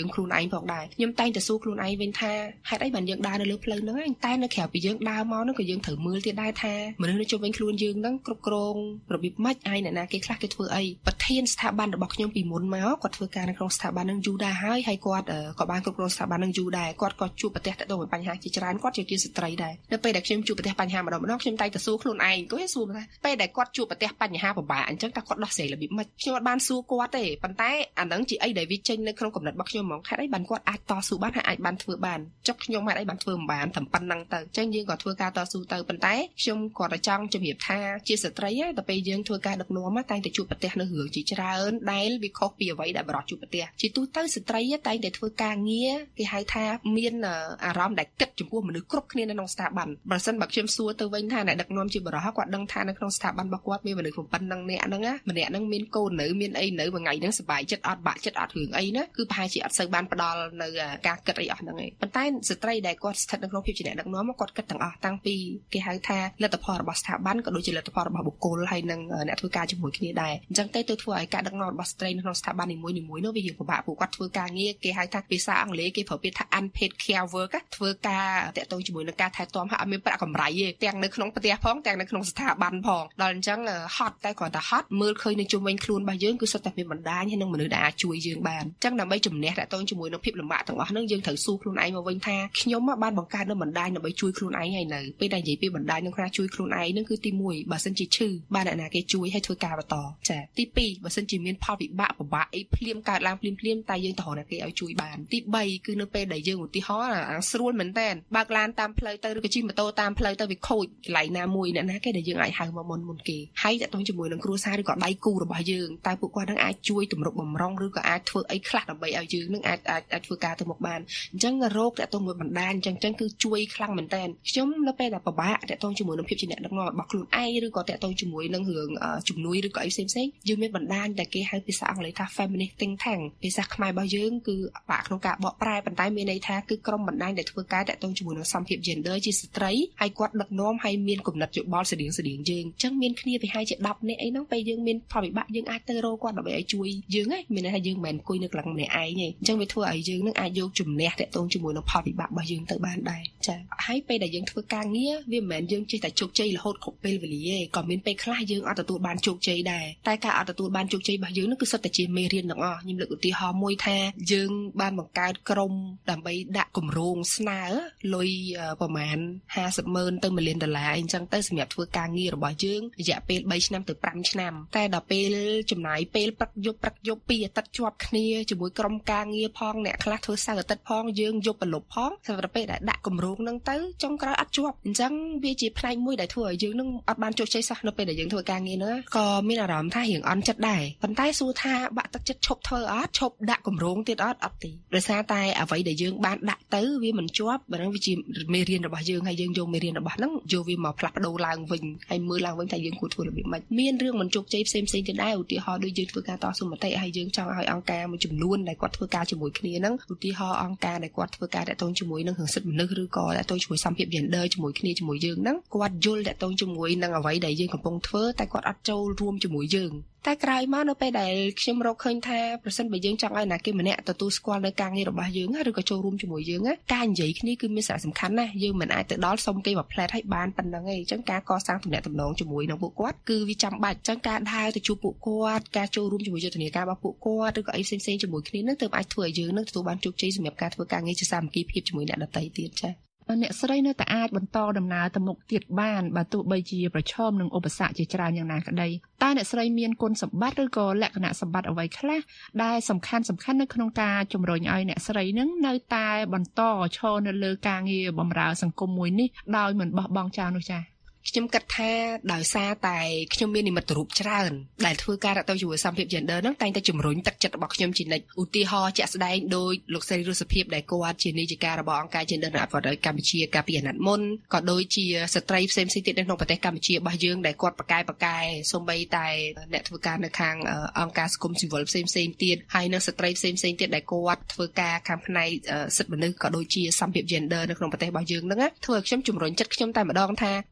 ផងដែរខ្ញុំតែងតែសួរខ្លួនឯងវិញថាហេតុអីបានយើងដើរនៅលើផ្លូវហ្នឹងតែនៅក្រៅពីយើងដើរមកហ្នឹងក៏យើងត្រូវមើលទៀតដែរថាមនុស្សនៅជុំវិញខ្លួនយើងហ្នឹងគ្រប់គ្រងរបៀបម៉េចហើយអ្នកណាគេខ្លះគេធ្វើអីប្រធានស្ថាប័នរបស់ខ្ញុំពីមុនមកគាត់ធ្វើការនៅក្នុងស្ថាប័នហ្នឹងយូរដែរហើយហើយគាត់ក៏បានគ្រប់គ្រងស្ថាប័នហ្នឹងយូរដែរគាត់ក៏ជួបប្រទះទៅនឹងបញ្ហាជាច្រើនគាត់ជាជាស្ត្រីដែរនៅពេលដែលខ្ញុំជួបប្រទះបញ្ហាម្ដងម្ដងខ្ញុំតែងតែសួរខ្លួនឯងគាត់សួរថាពេលដែលគាត់ជួបប្រទះបញ្ហាពិបាកអញ្ចឹងតើគាត់ដោះស្រាយរបៀបម៉េចខ្ញុំអត់បានសួរគាត់ទេប៉ុន្តែអាហ្នឹងជាអីដែលវាចេញនៅក្នុងកំណត់របស់ខ្ញុំហ្មងហេតុអីបានគាត់អាចតស៊ូបានហើយអាចបានធ្វើបានចុះខ្ញុំហេតុអីបានធ្វើមិនបានតែប៉ុណ្្នឹងទៅអញ្ចឹងយើងក៏ធ្វើការតស៊ូទៅប៉ុន្តែខ្ញុំគាត់តែចង់ជំរាបថាជាស្ត្រីតែពេលយើងធ្វើការដឹកនាំតែងតែជួបប្រទះនៅរឿងជាច្រើនដែលវាខុសពីអ្វីដែលបរិសុទ្ធជួបប្រទះជាទូទៅស្ត្រីតែងតែធ្វើការងារគេហៅថាមានអារម្មណ៍ដែលគិតចំពោះមនុស្សគ្រប់គ្នានៅក្នុងស្ថាប័នបើសិនបើខ្ញុំសួរទៅវិញថាអ្នកដឹកនាំជាបរិសុទ្ធគាត់ដឹងថានៅក្នុងស្ថាប័នរបស់គាត់មានមនុស្សប៉ុណ្ណឹងអ្នកហ្នឹងណាម្នាក់ហ្នឹងមានកូននៅមានអីនៅមួយថ្ងៃហ្នឹងសុបាយចិត្តអត់បាក់ចិត្តអត់រឿងអីណាគឺប្រហែលជាអត់សូវបានផ្ដល់នៅការគិតអីអស់ហ្នឹងឯងប៉ុន្តែស្ត្រីដែលគាត់ស្ថិតនៅក្នុងភាពជាអ្នកដឹកនាំគាត់គិតទាំងអស់តាំងពីគេហៅថាលទ្ធផលរបស់ស្ថាប័នក៏ដូចជាលទ្ធផលរបស់បុគ្គលហើយនឹងអ្នកធ្វើការជាមួយគ្នាដែរអញ្ចឹងទៅទៅធ្វើឲ្យការដឹកនាំរបស់ស្ត្រីនៅក្នុងស្ថាប័ននីមួយៗនោះវាពិបាកពួកគាត់ធ្វើការងារគេហៅថាភាសាអង់គ្លេសគេប្រើពាក្យថា unpaid care work ធ្វើការតាក់ទងជាមួយនឹងការថែទាំហើយអត់មានប្រាក់កម្រៃទេទាំងនៅក្នុងផ្ទះផងទាំងនៅក្នុងស្ថាប័នផងដល់អញ្ចឹងហត់តែគ្រាន់តែហត់មើលឃើញនៅជុំវិញខ្លួនរបស់យើងគឺសុទ្ធតែមានបណ្ដាញហើយនឹងមនុស្សដែលអាចជួយយើងបានអញ្ចឹងដើម្បីជំនះតាក់ទងជាមួយនឹងភាពលំបាកទាំងអស់ហ្នឹងយើងត្រូវសួរខ្លួនឯងមកវិញថាខ្ញុំបានបង្កើតនៅបណ្ដាញដើម្បីជួយខ្លួនឯងហើយនៅពេលដែលនិយាយពីបណ្ដាញនឹងខ្លះជួយខ្លួនឯងហ្នឹងគឺទីមួយបើសិនជាឈឺបានអ្នកណាគេជួយឲ្យធ្វើការបន្តចាទីពីរបើសិនជាមានផលវិបាកពិបាកអីភ្លាមកើតឡើងភ្លាមភ្លាមតែយើងទៅរកអ្នកគេឲ្យជួយបានទីបីគឺនៅពេលដែលយើងឧទាហរណ៍អាស្រួលមែនតើបើកឡានតាមផ្លូវទៅឬក៏ជិះម៉ូតូតាមផ្លូវទៅវាខូចកន្លែងណាមួយអ្នកណាគេដែលយើងអាចហៅមកមុនមុនគេហើយតាក់ទងជាមួយនឹងគ្រួសារឬក៏ដៃគូរបស់យើងតែពួកគាត់នឹងអាចជួយទម្រង់បំរុងឬក៏អាចធ្វើអីខ្លះដើម្បីឲ្យយើងនឹងអាចអាចធ្វើការទៅមុខបានអញ្ចឹងរោគតាក់ទងមួយបណ្ដាញអញ្ចឹងអញ្ចឹងគឺជួយខ្លាំងមែនតើខ្ញុំនៅពេលដែលពិបាកតាក់ទងជាមួយនឹងភាពជាអ្នកដឹកនាំរបស់ខ្លួនឯងឬក៏តាក់ទងជាមួយនឹងរឿងជំនួយឬក៏អីផ្សេងផ្សេងយើងមានបណ្ដាញដែលគេហៅភាសាអង់គ្លេសថា feminist think tank ភាសាខ្មែររបស់យើងគឺបាក់ក្នុងការបកប្រែប៉ុន្តែមានន័យថាគឺក្រុមបណ្ដាញដែលធ្វើការតាក់ទងជាមួយនឹងសម្ភារ gender ជាស្ត្រីហើយគាត់ដឹកនាំហើយមានគំនិតយោបល់ស្តៀងស្តៀងយើងអញ្ចឹងមានគ្នាប្រហែលជាដប់នាក់អីហ្នឹងពេលយើងមានផលវិបាកយើងអាចទៅរកគាត់ដើម្បីឲ្យជួយយើងហ្នឹងមានន័យថាយើងមិនមែនអង្គុយនៅកន្លែងម្នាក់ឯងទេអញ្ចឹងវាធ្វើឲ្យយើងនឹងអាចយកជំនះតាក់ទងជាមួយនឹងផលវិបាករបស់យើងទៅបានដែរចា៎ហើយពេលដែលយើងធ្វើការងារវាមិនមែនយើងចេះតែជោគជ័យរហូតគ្រប់ពេលវេលាទេក៏មានពេលខ្លះយើងអត់ទទួលបានជោគជ័យដែរតែការអត់ទទួលបានជោគជ័យរបស់យើងនោះគឺសុទ្ធតែជាមេរៀនទាំងអស់ខ្ញុំលើកឧទាហរណ៍មួយថាយើងបានបង្កើតក្រុមដើម្បីដាក់គម្រោងស្នើលុយប្រមាណห้าสิบម៉ឺនទៅមួយលានដុល្លារអីចឹងទៅសម្រាប់ធ្វើការងាររបស់យើងរយៈពេលបីឆ្នាំទៅប្រាំឆ្នាំតែដល់ពេលចំណាយពេលព្រឹកយប់ព្រឹកយប់ពីរអាទិត្យជាប់គ្នាជាមួយក្រុមការងារផងអ្នកខ្លះធ្វើសៅរ៍អាទិត្យផងយើងយប់ប្រឡប់ផងសម្រាប់ពេលដែលដាក់គម្រោងហ្នឹងទៅចុងក្រោយអត់ជាប់អញ្ចឹងវាជាផ្នែកមួយដែលធ្វើឲ្យយើងនឹងអត់បានជោគជ័យសោះនៅពេលដែលយើងធ្វើការងារហ្នឹងក៏មានអារម្មណ៍ថារៀងអន់ចិត្តដែរប៉ុន្តែសួរថាបាក់ទឹកចិត្តឈប់ធ្វើអត់ឈប់ដាក់គម្រោងទៀតអត់អត់ទេដោយសារតែអ្វីដែលយើងបានដាក់ទៅវាមិនជាប់បើហ្នឹងវាជាមេរៀនរបស់យើងហើយយើងយកមេរៀនរបស់ហ្នឹងយកវាមកផ្លាស់ប្ដូរឡើងវិញហើយមើលឡើងវិញថាយើងគួរធ្វើរបៀបម៉េចមានរឿងមិនជោគជ័យផ្សេងៗទៀតដែរឧទាហរណ៍ដូចយើងធ្វើការតស៊ូមតិហើយយើងចង់ឲ្យអង្គការមួយចំនួនដែលគាត់ធ្វើការជាមួយគ្នាហ្នឹងឧទាហរណ៍អង្គការដែលគាត់ធ្វើការតាក់ទងជាមួយនឹងរឿងសិទ្ធិមនុស្សឬក៏តាក់ទងជាមួយសម្ភារ gender ជាមួយគ្នាជាមួយយើងហ្នឹងគាត់យល់តាក់ទងជាមួយនឹងអ្វីដែលយើងកំពុងធ្វើតែគាត់អត់ចូលរួមជាមួយយើងតែក្រោយមកនៅពេលដែលខ្ញុំរកឃើញថាប្រសិនបើយើងចង់ឲ្យណាគេម្នាក់ទទួលស្គាល់នៅការងាររបស់យើងឬក៏ចូលរួមជាមួយយើងការនិយាយគ្នាគឺមានសារៈសំខាន់ណាស់យើងមិនអាចទៅដល់សុំគេមកផ្លែតឲ្យបានប៉ុណ្្នឹងទេអញ្ចឹងការកសាងទំនាក់ទំនងជាមួយនឹងពួកគាត់គឺវាចាំបាច់អញ្ចឹងការដើរទៅជួបពួកគាត់ការចូលរួមជាមួយយុទ្ធនាការរបស់ពួកគាត់ឬក៏អីផ្សេងៗជាមួយគ្នានឹងទើបអាចធ្វើឲ្យយើងនឹងទទួលបានជោគជ័យសម្រាប់ការធ្វើការងារជាសាមគ្គីភាពជាមួយអ្នកដទៃទៀតចា៎អ្នកស្រីនៅតែអាចបន្តដំណើរទៅមុខទៀតបានបើទោះបីជាប្រឈមនឹងឧបសគ្គជាច្រើនយ៉ាងណាក្តីតែអ្នកស្រីមានគុណសម្បត្តិឬក៏លក្ខណៈសម្បត្តិអ្វីខ្លះដែលសំខាន់សំខាន់នៅក្នុងការជំរុញឲ្យអ្នកស្រីនឹងនៅតែបន្តឈរនៅលើការងារបម្រើសង្គមមួយនេះដោយមិនបោះបង់ចោលនោះចា៎ខ្ញុំគិតថាដោយសារតែខ្ញុំមាននិមិត្តរូបច្រើនដែលធ្វើការតាក់ទងជាមួយសម្ភារ gender ហ្នឹងតែងតែជំរុញទឹកចិត្តរបស់ខ្ញុំជានិច្ចឧទាហរណ៍ជាក់ស្ដែងដោយលោកស្រីរស់សុភាពដែលគាត់ជានាយិការបស់អង្គការ Gender នៅអភិវឌ្ឍកម្ពុជាកាលពីអាណត្តិមុនក៏ដូចជាស្ត្រីផ្សេងៗទៀតនៅក្នុងប្រទេសកម្ពុជារបស់យើងដែលគាត់ប្រកែប្រកែសូម្បីតែអ្នកធ្វើការនៅខាងអង្គការសង្គមស៊ីវិលផ្សេងៗទៀតហើយនៅស្ត្រីផ្សេងៗទៀតដែលគាត់ធ្វើការខាងផ្នែកសិទ្ធិមនុស្សក៏ដូចជាសម្ភារ gender នៅក្នុងប្រទេសរបស់យើងហ្នឹងធ្វើឲ្យខ្ញុំជំរុញចិត្តខ្ញុំតែម្ដងថាមិនមែន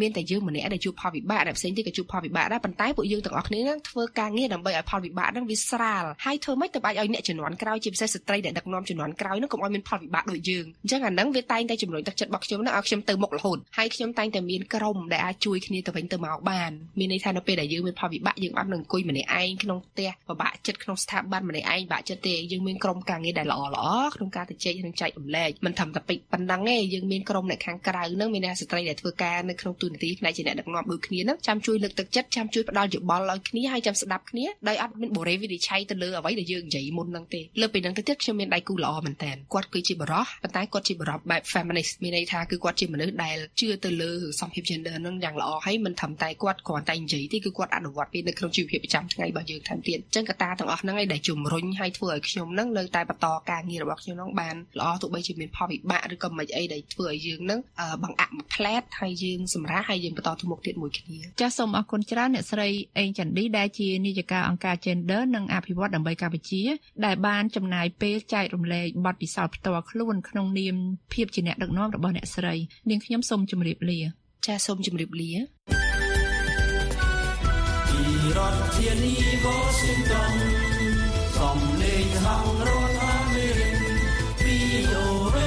មានតែយើងម្នាក់ដែលជួបផលវិបាកដែលផ្សេងទៀតក៏ជួបផលវិបាកដែរប៉ុន្តែពួកយើងទាំងអស់គ្នាហ្នឹងធ្វើការងារដើម្បីឲ្យផលវិបាកហ្នឹងវាស្រាលហើយធ្វើម៉េចទៅអាចឲ្យអ្នកជំនាន់ក្រោយជាពិសេសស្ត្រីដែលដឹកនាំជំនាន់ក្រោយហ្នឹងកុំឲ្យមានផលវិបាកដូចយើងអញ្ចឹងអាហ្នឹងវាតែងតែជំរុញទឹកចិត្តរបស់ខ្ញុំហ្នឹងឲ្យខ្ញុំទៅមុខរហូតហើយខ្ញុំតែងតែមានក្រុមដែលអាចជួយគ្នាទៅវិញទៅមកបានមានន័យថានៅពេលដែលយើងមានផលវិបាកយើងអត់នឹងអង្គុយម្នាក់ឯងក្នុងផ្ទះពិបាកចិត្តក្នុងស្ថាប័នម្នាក់ឯងបាក់ចិត្តទេយើងមានក្រុមការងារដែលល្អល្អក្នុងការទៅជែកនិងចែករំលែកមិនត្រឹមតែប៉ុណ្ណឹងទេយើងមានក្រុមអ្នកខាងក្រៅហ្នឹងមានអ្នកស្ត្រីដែលធ្វើការនៅក្នុងទូនាទីផ្នែកជាអ្នកដឹកនាំដូចគ្នាហ្នឹងចាំជួយលើកទឹកចិត្តចាំជួយផ្ដល់យោបល់ឲ្យគ្នាហើយចាំស្ដាប់គ្នាដោយអត់មានបរិយាវិនិច្ឆ័យទៅលើអ្វីដែលយើងនិយាយមុនហ្នឹងទេលើពីហ្នឹងទៅទៀតខ្ញុំមានដៃគូល្អមែនតើគាត់គឺជាបរិសុទ្ធប៉ុន្តែគាត់ជាបរិសុទ្ធបែប feminist មានន័យថាគឺគាត់ជាមនុស្សដែលជឿទៅលើសម្ភារ gender ហ្នឹងយ៉ាងល្អហើយមិនត្រឹមតែគាត់គ្រាន់តែនិយាយទេគឺគាត់អនុវត្តវានៅក្នុងជីវភាពប្រចាំថ្ងៃរបស់យើងថែមទៀតអញ្ចឹងកត្តាទាំងអស់ហ្នឹងឯងដែលជំរុញឲ្យធ្វើឲ្យខ្ញុំហ្នឹងនៅតែបន្តការងាររបស់ខ្ញុំហ្នឹងបានល្អទោះបីជាមានផលវិបាកឬក៏មិនអីដែលធ្វើឲ្យយើងហ្នឹងបង្អាក់មួយផ្លែតហើយយើងសម្រាប់ហើយយើងបន្តទៅមុខទៀតមួយគ្នាចាសសូមអរគុណច្រើនអ្នកស្រីអេងចន្ទឌីដែលជានាយិកាអង្គការ Gender និងអភិវឌ្ឍដើម្បីកម្ពុជាដែលបានចំណាយពេលចែករំលែកបទពិសោធន៍ផ្ទាល់ខ្លួនក្នុងនាមភាពជាអ្នកដឹកនាំរបស់អ្នកស្រីនាងខ្ញុំសូមជម្រាបលាចាសសូមជម្រាបលាពីរដ្ឋធានី Washington សំឡេងហៅរដ្ឋអាមេរិក វី អូ เอ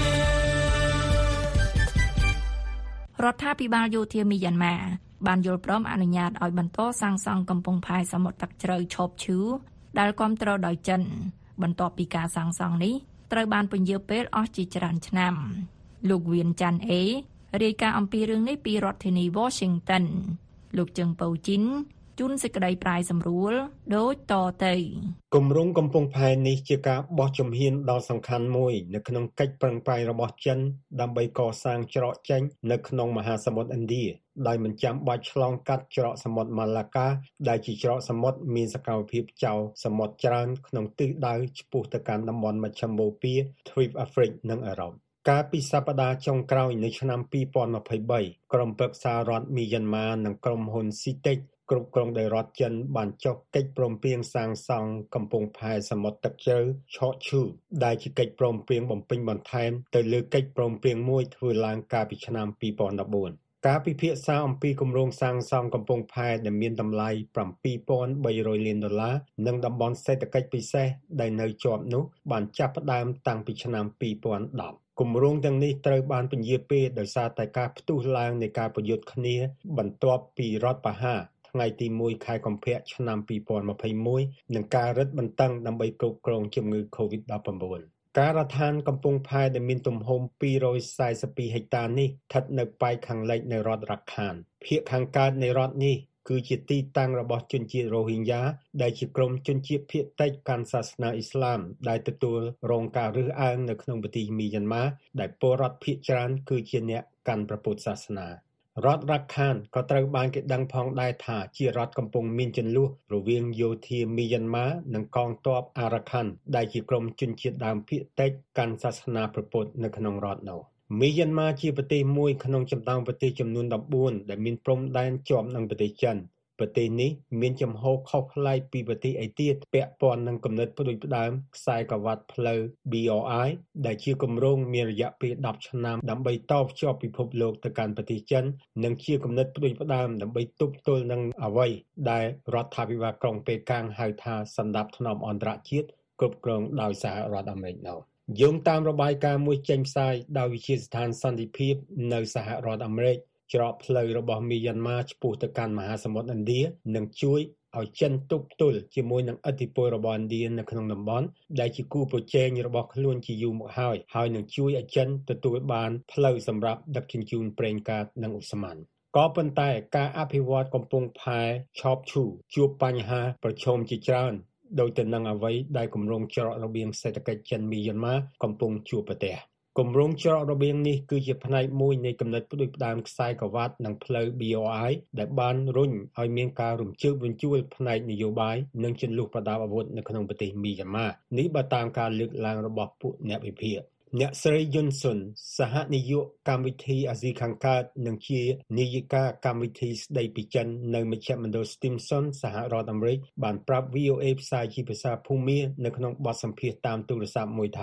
រដ្ឋាភិបាលយោធាមីយ៉ាន់ម៉ាបានយល់ព្រមអនុញ្ញាតឲ្យបន្តសាងសង់កំពង់ផែសមុទ្រទឹកជ្រៅឈប់ឈូដែលគាំទ្រដោយចិនបន្ទាប់ពីការសាងសង់នេះត្រូវបានពន្យាពេលអស់ជាច្រើនឆ្នាំលោកវៀនចាន់អេរាយការណ៍អំពីរឿងនេះពីរដ្ឋធានី Washington លោកជឹងពៅជីនជួនសេចក្តីប្រាយសម្រួលដូចតទៅគម្រោងកំពង់ផែនេះជាការបោះជំហានដ៏សំខាន់មួយនៅក្នុងកិច្ចប្រឹងប្រែងរបស់ចិនដើម្បីកសាងច្រកចេញនៅក្នុងមហាសមុទ្រឥណ្ឌាដោយមិនចាំបាច់ឆ្លងកាត់ច្រកសមុទ្រម៉ាឡាកាដែលជាច្រកសមុទ្រមានសកម្មភាពចោលសមុទ្រច្រើនក្នុងទិសដៅឆ្ពោះទៅកាន់តំបន់មជ្ឈមបូព៌ា ទ្វីបអាហ្វ្រិកនិងអឺរ៉ុបកាលពីសប្តាហ៍ចុងក្រោយនៅឆ្នាំពីរពាន់ម្ភៃបីក្រុមប្រឹក្សារដ្ឋមីយ៉ាន់ម៉ានិងក្រុមហ៊ុនស៊ីតិចគ្រប់គ្រងដោយរដ្ឋចិនបានចុះកិច្ចព្រមព្រៀងសាងសង់កំពង់ផែសមុទ្រទឹកជ្រៅឆកឈូដែលជាកិច្ចព្រមព្រៀងបំពេញបន្ថែមទៅលើកិច្ចព្រមព្រៀងមួយធ្វើឡើងកាលពីឆ្នាំពីរពាន់ដប់បួនការពិភាក្សាអំពីគម្រោងសាងសង់កំពង់ផែដែលមានតម្លៃប្រាំពីរពាន់បីរយលានដុល្លារនិងតំបន់សេដ្ឋកិច្ចពិសេសដែលនៅជាប់នោះបានចាប់ផ្ដើមតាំងពីឆ្នាំពីរពាន់ដប់គម្រោងទាំងនេះត្រូវបានពន្យាពេលដោយសារតែការផ្ទុះឡើងនៃការប្រយុទ្ធគ្នាបន្ទាប់ពីរដ្ឋប្រហារថ្ងៃទីមួយខែកុម្ភៈឆ្នាំពីរពាន់ម្ភៃមួយនិងការរឹតបន្តឹងដើម្បីគ្រប់គ្រងជំងឺ កូវីដ ដប់ប្រាំ៩ ការដ្ឋានកំពង់ផែដែលមានទំហំពីររយសែសិបពីរហិកតានេះស្ថិតនៅប៉ែកខាងលិចនៃរដ្ឋរ៉ាក់ខានភាគខាងកើតនៃរដ្ឋនេះគឺជាទីតាំងរបស់ជនជាតិរ៉ូហីញ៉ាដែលជាក្រុមជនជាតិភាគតិចកាន់សាសនាអ៊ីស្លាមដែលទទួលរងការរើសអើងនៅក្នុងប្រទេសមីយ៉ាន់ម៉ាដែលពលរដ្ឋភាគច្រើនគឺជាអ្នកកាន់ព្រះពុទ្ធសាសនារដ្ឋរ៉ាក់ខានក៏ត្រូវបានគេដឹងផងដែរថាជារដ្ឋកំពុងមានជន្លោះរវាងយោធាមីយ៉ាន់ម៉ានិងកងទ័ពអារ៉ាខាន់ដែលជាក្រុមជនជាតិដើមភាគតិចកាន់សាសនាព្រះពុទ្ធនៅក្នុងរដ្ឋនោះមីយ៉ាន់ម៉ាជាប្រទេសមួយក្នុងចំណោមប្រទេសចំនួនដប់បួនដែលមានព្រំដែនជាប់នឹងប្រទេសចិនប្រទេសនេះមានចំហខុសប្លែកពីប្រទេសឯទៀតពាក់ព័ន្ធនឹងគំនិតផ្ដួចផ្ដើមខ្សែក្រវ៉ាត់ផ្លូវ ប៊ី អូ អាយ ដែលជាគម្រោងមានរយៈពេលដប់ឆ្នាំដើម្បីតភ្ជាប់ពិភពលោកទៅកាន់ប្រទេសចិននិងជាគំនិតផ្ដួចផ្ដើមដើម្បីទប់ទល់នឹងអ្វីដែលរដ្ឋាភិបាលក្រុងប៉េកាំងហៅថាសណ្ដាប់ធ្នាប់អន្តរជាតិគ្រប់គ្រងដោយសហរដ្ឋអាមេរិកនោះយោងតាមរបាយការណ៍មួយចេញផ្សាយដោយវិទ្យាស្ថានសន្តិភាពនៅសហរដ្ឋអាមេរិកច្រកផ្លូវរបស់មីយ៉ាន់ម៉ាឆ្ពោះទៅកាន់មហាសមុទ្រឥណ្ឌានឹងជួយឲ្យចិនទប់ទល់ជាមួយនឹងឥទ្ធិពលរបស់ឥណ្ឌានៅក្នុងតំបន់ដែលជាគូប្រជែងរបស់ខ្លួនជាយូរមកហើយហើយនឹងជួយឲ្យចិនទទួលបានផ្លូវសម្រាប់ដឹកជញ្ជូនប្រេងកាតនិងឧស្ម័នក៏ប៉ុន្តែការអភិវឌ្ឍកំពង់ផែឆបឈូជួបបញ្ហាប្រឈមជាច្រើនដោយទៅនឹងអ្វីដែលគម្រោងច្រករបៀងសេដ្ឋកិច្ចចិនមីយ៉ាន់ម៉ាកំពុងជួបប្រទះគម្រោងច្រករបៀងនេះគឺជាផ្នែកមួយនៃគំនិតផ្ដួចផ្ដើមខ្សែក្រវ៉ាត់និងផ្លូវ ប៊ី អូ អាយ ដែលបានរុញឲ្យមានការរំជើបរំជួលផ្នែកនយោបាយនិងជន្លុះប្រដាប់អាវុធនៅក្នុងប្រទេសមីយ៉ាន់ម៉ានេះបើតាមការលើកឡើងរបស់ពួកអ្នកវិភាគអ្នកស្រីយុនសុនសហនាយកកម្មវិធីអាស៊ីខាងកើតនិងជានាយិកាកម្មវិធីស្ដីពីចិននៅមជ្ឈមណ្ឌល Stimson សហរដ្ឋអាមេរិកបានប្រាប់ វី អូ អេ ផ្សាយជាភាសាភូមានៅក្នុងបទសម្ភាសន៍តាមទូរស័ព្ទមួយថា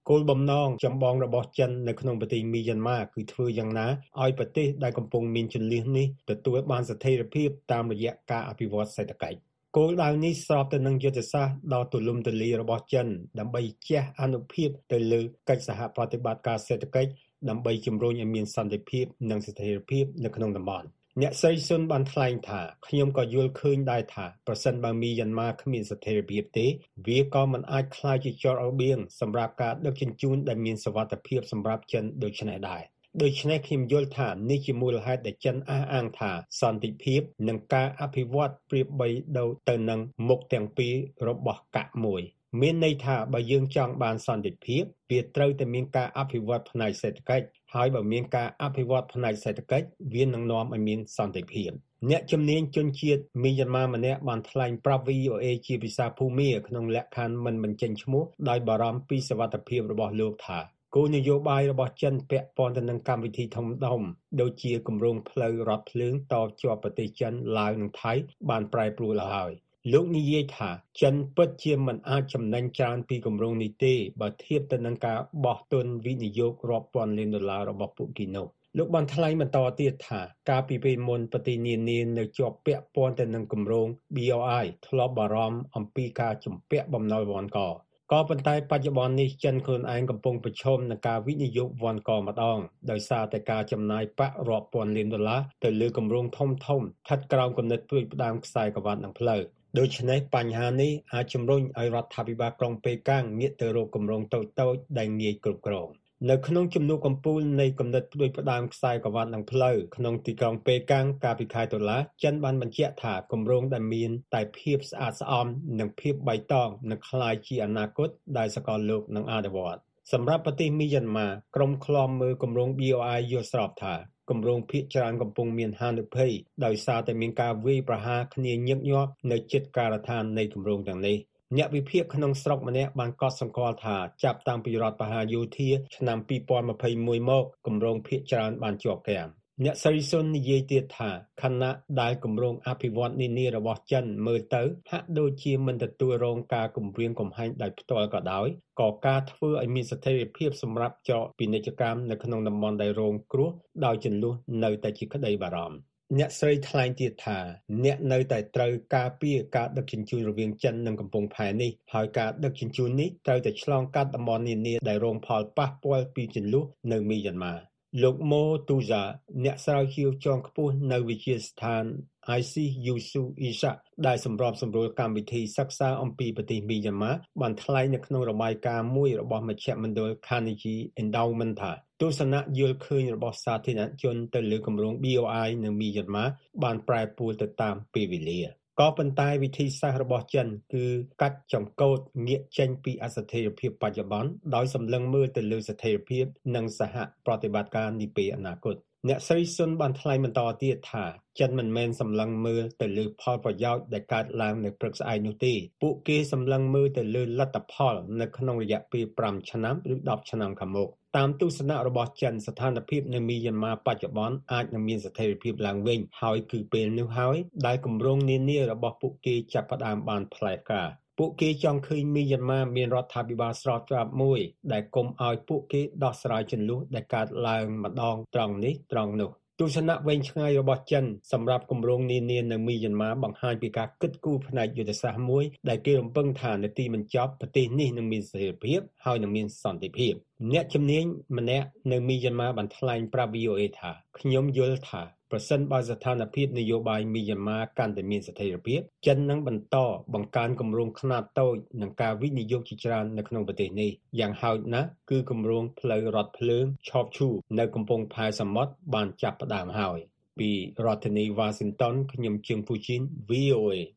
គោលបំណងចម្បងរបស់ចិននៅក្នុងប្រទេសមីយ៉ាន់ម៉ាគឺធ្វើយ៉ាងណាឲ្យប្រទេសដែលកំពុងមានជម្លោះនេះទទួលបានស្ថិរភាពតាមរយៈការអភិវឌ្ឍសេដ្ឋកិច្ចគោលដៅនេះស្របទៅនឹងយុទ្ធសាស្ត្រដ៏ទូលំទូលាយរបស់ចិនដើម្បីជះអានុភាពទៅលើកិច្ចសហប្រតិបត្តិការសេដ្ឋកិច្ចដើម្បីជំរុញឲ្យមានសន្តិភាពនិងស្ថិរភាពនៅក្នុងតំបន់អ្នកស្រីស៊ុនបានថ្លែងថាខ្ញុំក៏យល់ឃើញដែរថាប្រសិនបើមីយ៉ាន់ម៉ាគ្មានស្ថិរភាពទេវាក៏មិនអាចក្លាយជាជាប់របៀងសម្រាប់ការដឹកជញ្ជូនដែលមានសុវត្ថិភាពសម្រាប់ចិនដូចនេះដែរដូច្នេះខ្ញុំយល់ថានេះជាមូលហេតុដែលចិនអះអាងថាសន្តិភាពនិងការអភិវឌ្ឍប្រៀបបីដូចទៅនឹងមុខទាំងពីររបស់កាក់មួយមានន័យថាបើយើងចង់បានសន្តិភាពវាត្រូវតែមានការអភិវឌ្ឍផ្នែកសេដ្ឋកិច្ចហើយបើមានការអភិវឌ្ឍផ្នែកសេដ្ឋកិច្ចវានឹងនាំឲ្យមានសន្តិភាពអ្នកជំនាញជនជាតិមីយ៉ាន់ម៉ាម្នាក់បានថ្លែងប្រាប់ វី អូ អេ ជាភាសាភូមាក្នុងលក្ខខណ្ឌមិនបញ្ចេញឈ្មោះដោយបារម្ភពីសុវត្ថិភាពរបស់លោកថាគោលនយោបាយរបស់ចិនពាក់ព័ន្ធទៅនឹងកម្មវិធីធំដុំដូចជាគម្រោងផ្លូវរថភ្លើងតជាប់ប្រទេសចិនឡាវនិងថៃបានប្រែប្រួលហើយលោកនិយាយថាចិនពិតជាមិនអាចចំណេញច្រើនពីគម្រោងនេះទេបើធៀបទៅនឹងការបោះទុនវិនិយោគរាប់ពាន់លានដុល្លាររបស់ពួកគេនោះលោកបានថ្លែងបន្តទៀតថាកាលពីពេលមុនប្រទេសនានានៅជាប់ពាក់ព័ន្ធទៅនឹងគម្រោង ប៊ី អូ អៃ ធ្លាប់បារម្ភអំពីការជំពាក់បំណុលវ៉ាន់កក៏ប៉ុន្តែបច្ចុប្បន្ននេះចិនខ្លួនឯងកំពុងប្រឈមនឹងការវិនិយោគវ៉ាន់កម្ដងដោយសារតែការចំណាយប្រាក់រាប់ពាន់លានដុល្លារទៅលើគម្រោងធំៗស្ថិតក្រោមគំនិតផ្ដួចផ្ដើមខ្សែក្រវ៉ាត់និងផ្លូវដូច្នេះបញ្ហានេះអាចជំរុញឲ្យរដ្ឋាភិបាលក្រុងប៉េកាំងងាកទៅរកគម្រោងតូចៗដែលងាយគ្រប់គ្រងនៅក្នុងជំនួបកំពូលនៃគំនិតផ្ដួចផ្ដើមខ្សែក្រវ៉ាត់និងផ្លូវក្នុងទីក្រុងប៉េកាំងកាលពីខែតុលាចិនបានបញ្ជាក់ថាគម្រោងដែលមានតែភាពស្អាតស្អំនិងភាពបៃតងនឹងក្លាយជាអនាគតដែលសកលលោកនឹងអនុវត្តសម្រាប់ប្រទេសមីយ៉ាន់ម៉ាក្រុមឃ្លាំមើលគម្រោង ប៊ី អូ អៃ យល់ស្របថាគម្រោងភាគច្រើនកំពុងមានហានិភ័យដោយសារតែមានការវាយប្រហារគ្នាញឹកញាប់នៅជិតការដ្ឋាននៃគម្រោងទាំងនេះអ្នកវិភាគក្នុងស្រុកម្នាក់បានកត់សម្គាល់ថាចាប់តាំងពីរដ្ឋបហាយោធាឆ្នាំពីរពាន់ម្ភៃមួយមកគម្រោងភាគច្រើនបានជាប់គាំងអ្នកស្រីស៊ុននិយាយទៀតថាខណៈដែលគម្រោងអភិវឌ្ឍនានារបស់ចិនមើលទៅហាក់ដូចជាមិនទទួលរងការគំរាមកំហែងដោយផ្ទាល់ក៏ដោយក៏ការធ្វើឲ្យមានស្ថិរភាពសម្រាប់ចរពាណិជ្ជកម្មនៅក្នុងតំបន់ដែលរងគ្រោះដោយជម្លោះនៅតែជាក្តីបារម្ភអ្នកស្រីថ្លែងទៀតថាអ្នកនៅតែត្រូវការពារការដឹកជញ្ជូនរវាងចិននិងកំពង់ផែនេះហើយការដឹកជញ្ជូននេះត្រូវតែឆ្លងកាត់តំបន់នានាដែលរងផលប៉ះពាល់ពីជម្លោះនៅមីយ៉ាន់ម៉ាលោកម៉ូទូហ្សាអ្នកស្រាវជ្រាវជាន់ខ្ពស់នៅវិទ្យាស្ថាន ไอ ซี ยู ซู អ៊ី សា ដែលសម្របសម្រួលកម្មវិធីសិក្សាអំពីប្រទេសមីយ៉ាន់ម៉ាបានថ្លែងនៅក្នុងរបាយការណ៍មួយរបស់មជ្ឈមណ្ឌល Carnegie Endowment ថាទស្សនៈយល់ឃើញរបស់សាធារណជនទៅលើគម្រោង ប៊ី អូ អៃ នៅមីយ៉ាន់ម៉ាបានប្រែប្រួលទៅតាមពេលវេលាក៏ប៉ុន្តែវិធីសាស្ត្ររបស់ចិនគឺកាត់ចង្កូតងាកចេញពីអស្ថិរភាពបច្ចុប្បន្នដោយសម្លឹងមើលទៅលើស្ថិរភាពនិងសហប្រតិបត្តិការនាពេលអនាគតអ្នកស្រីស៊ុនបានថ្លែងបន្តទៀតថាចិនមិនមែនសម្លឹងមើលទៅលើផលប្រយោជន៍ដែលកើតឡើងនៅព្រឹកស្អែកនោះទេពួកគេសម្លឹងមើលទៅលើលទ្ធផលនៅក្នុងរយៈពេលប្រាំឆ្នាំឬដប់ឆ្នាំខាងមុខតាមទស្សនៈរបស់ចិនស្ថានភាពនៅមីយ៉ាន់ម៉ាបច្ចុប្បន្នអាចនឹងមានស្ថិរភាពឡើងវិញហើយគឺពេលនោះហើយដែលគម្រោងនានារបស់ពួកគេចាប់ផ្ដើមបានផ្លែផ្កាពួកគេចង់ឃើញមីយ៉ាន់ម៉ាមានរដ្ឋាភិបាលស្របច្បាប់មួយដែលគុំឲ្យពួកគេដោះស្រាយជម្លោះដែលកើតឡើងម្ដងត្រង់នេះត្រង់នោះទស្សនៈវែងឆ្ងាយរបស់ចិនសម្រាប់គម្រោងនានានៅមីយ៉ាន់ម៉ាបង្ហាញពីការគិតគូរផ្នែកយុទ្ធសាស្ត្រមួយដែលគេរំពឹងថានៅទីបញ្ចប់ប្រទេសនេះនឹងមានស្ថិរភាពហើយនឹងមានសន្តិភាពអ្នកជំនាញម្នាក់នៅមីយ៉ាន់ម៉ាបានថ្លែងប្រាប់ វី អូ អេ ថាខ្ញុំយល់ថាប្រសិនបើស្ថានភាពនយោបាយមីយ៉ាន់ម៉ាកាន់តែមានស្ថិរភាពចិននឹងបន្តបង្កើនគម្រោងខ្នាតតូចនិងការវិនិយោគជាច្រើននៅក្នុងប្រទេសនេះយ៉ាងហោចណាស់គឺគម្រោងផ្លូវរថភ្លើងឆបឈូនៅកំពង់ផែសមុទ្របានចាប់ផ្ដើមហើយពីរដ្ឋធានី Washington ខ្ញុំជើងពូជីន វី អូ អេ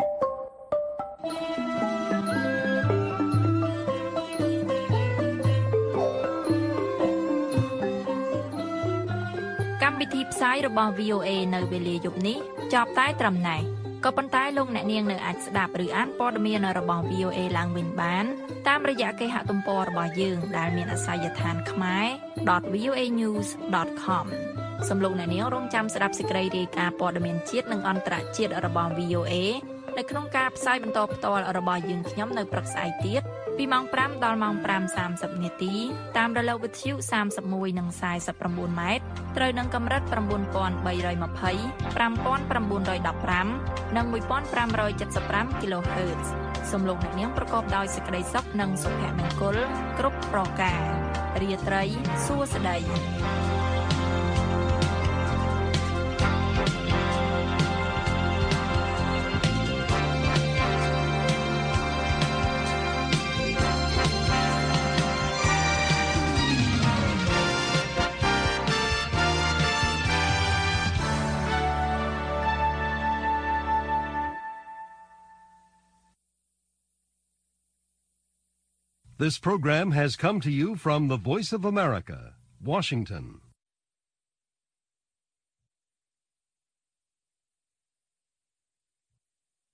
កម្មវិធីផ្សាយរបស់ វី អូ អេ នៅវេលាយប់នេះចប់តែត្រឹមណេះក៏ប៉ុន្តែលោកអ្នកនាងនៅអាចស្ដាប់ឬអានព័ត៌មានរបស់ វី អូ អេ ឡើងវិញបានតាមរយៈគេហទំព័ររបស់យើងដែលមានអាសយដ្ឋាន ខ្មែរ ដត វី អូ អេ ញូស ដត ខម សូមលោកអ្នកនាងរងចាំស្ដាប់សេចក្តីរាយការណ៍ព័ត៌មានជាតិនិងអន្តរជាតិរបស់ វី អូ អេ នៅក្នុងការផ្សាយបន្តផ្ទាល់របស់យើងខ្ញុំនៅព្រឹកស្អែកទៀតពីម៉ោងប្រាំដល់ម៉ោងប្រាំសាមសិបនាទីតាមរលកវិទ្យុសាមសិបមួយនិងខ្សែសិបប្រាំម៉ែត្រត្រូវនឹងកម្រិត៩បី២០ ៥៩១៥ និងមួយពាន់ប្រាំរយเจ็ดสิบห้า kHz សូមលោកអ្នកនាងប្រកបដោយសេចក្តីសុខនិងសុភមង្គលគ្រប់ប្រការរាត្រីសួស្តី This program has come to you from the Voice of America, Washington.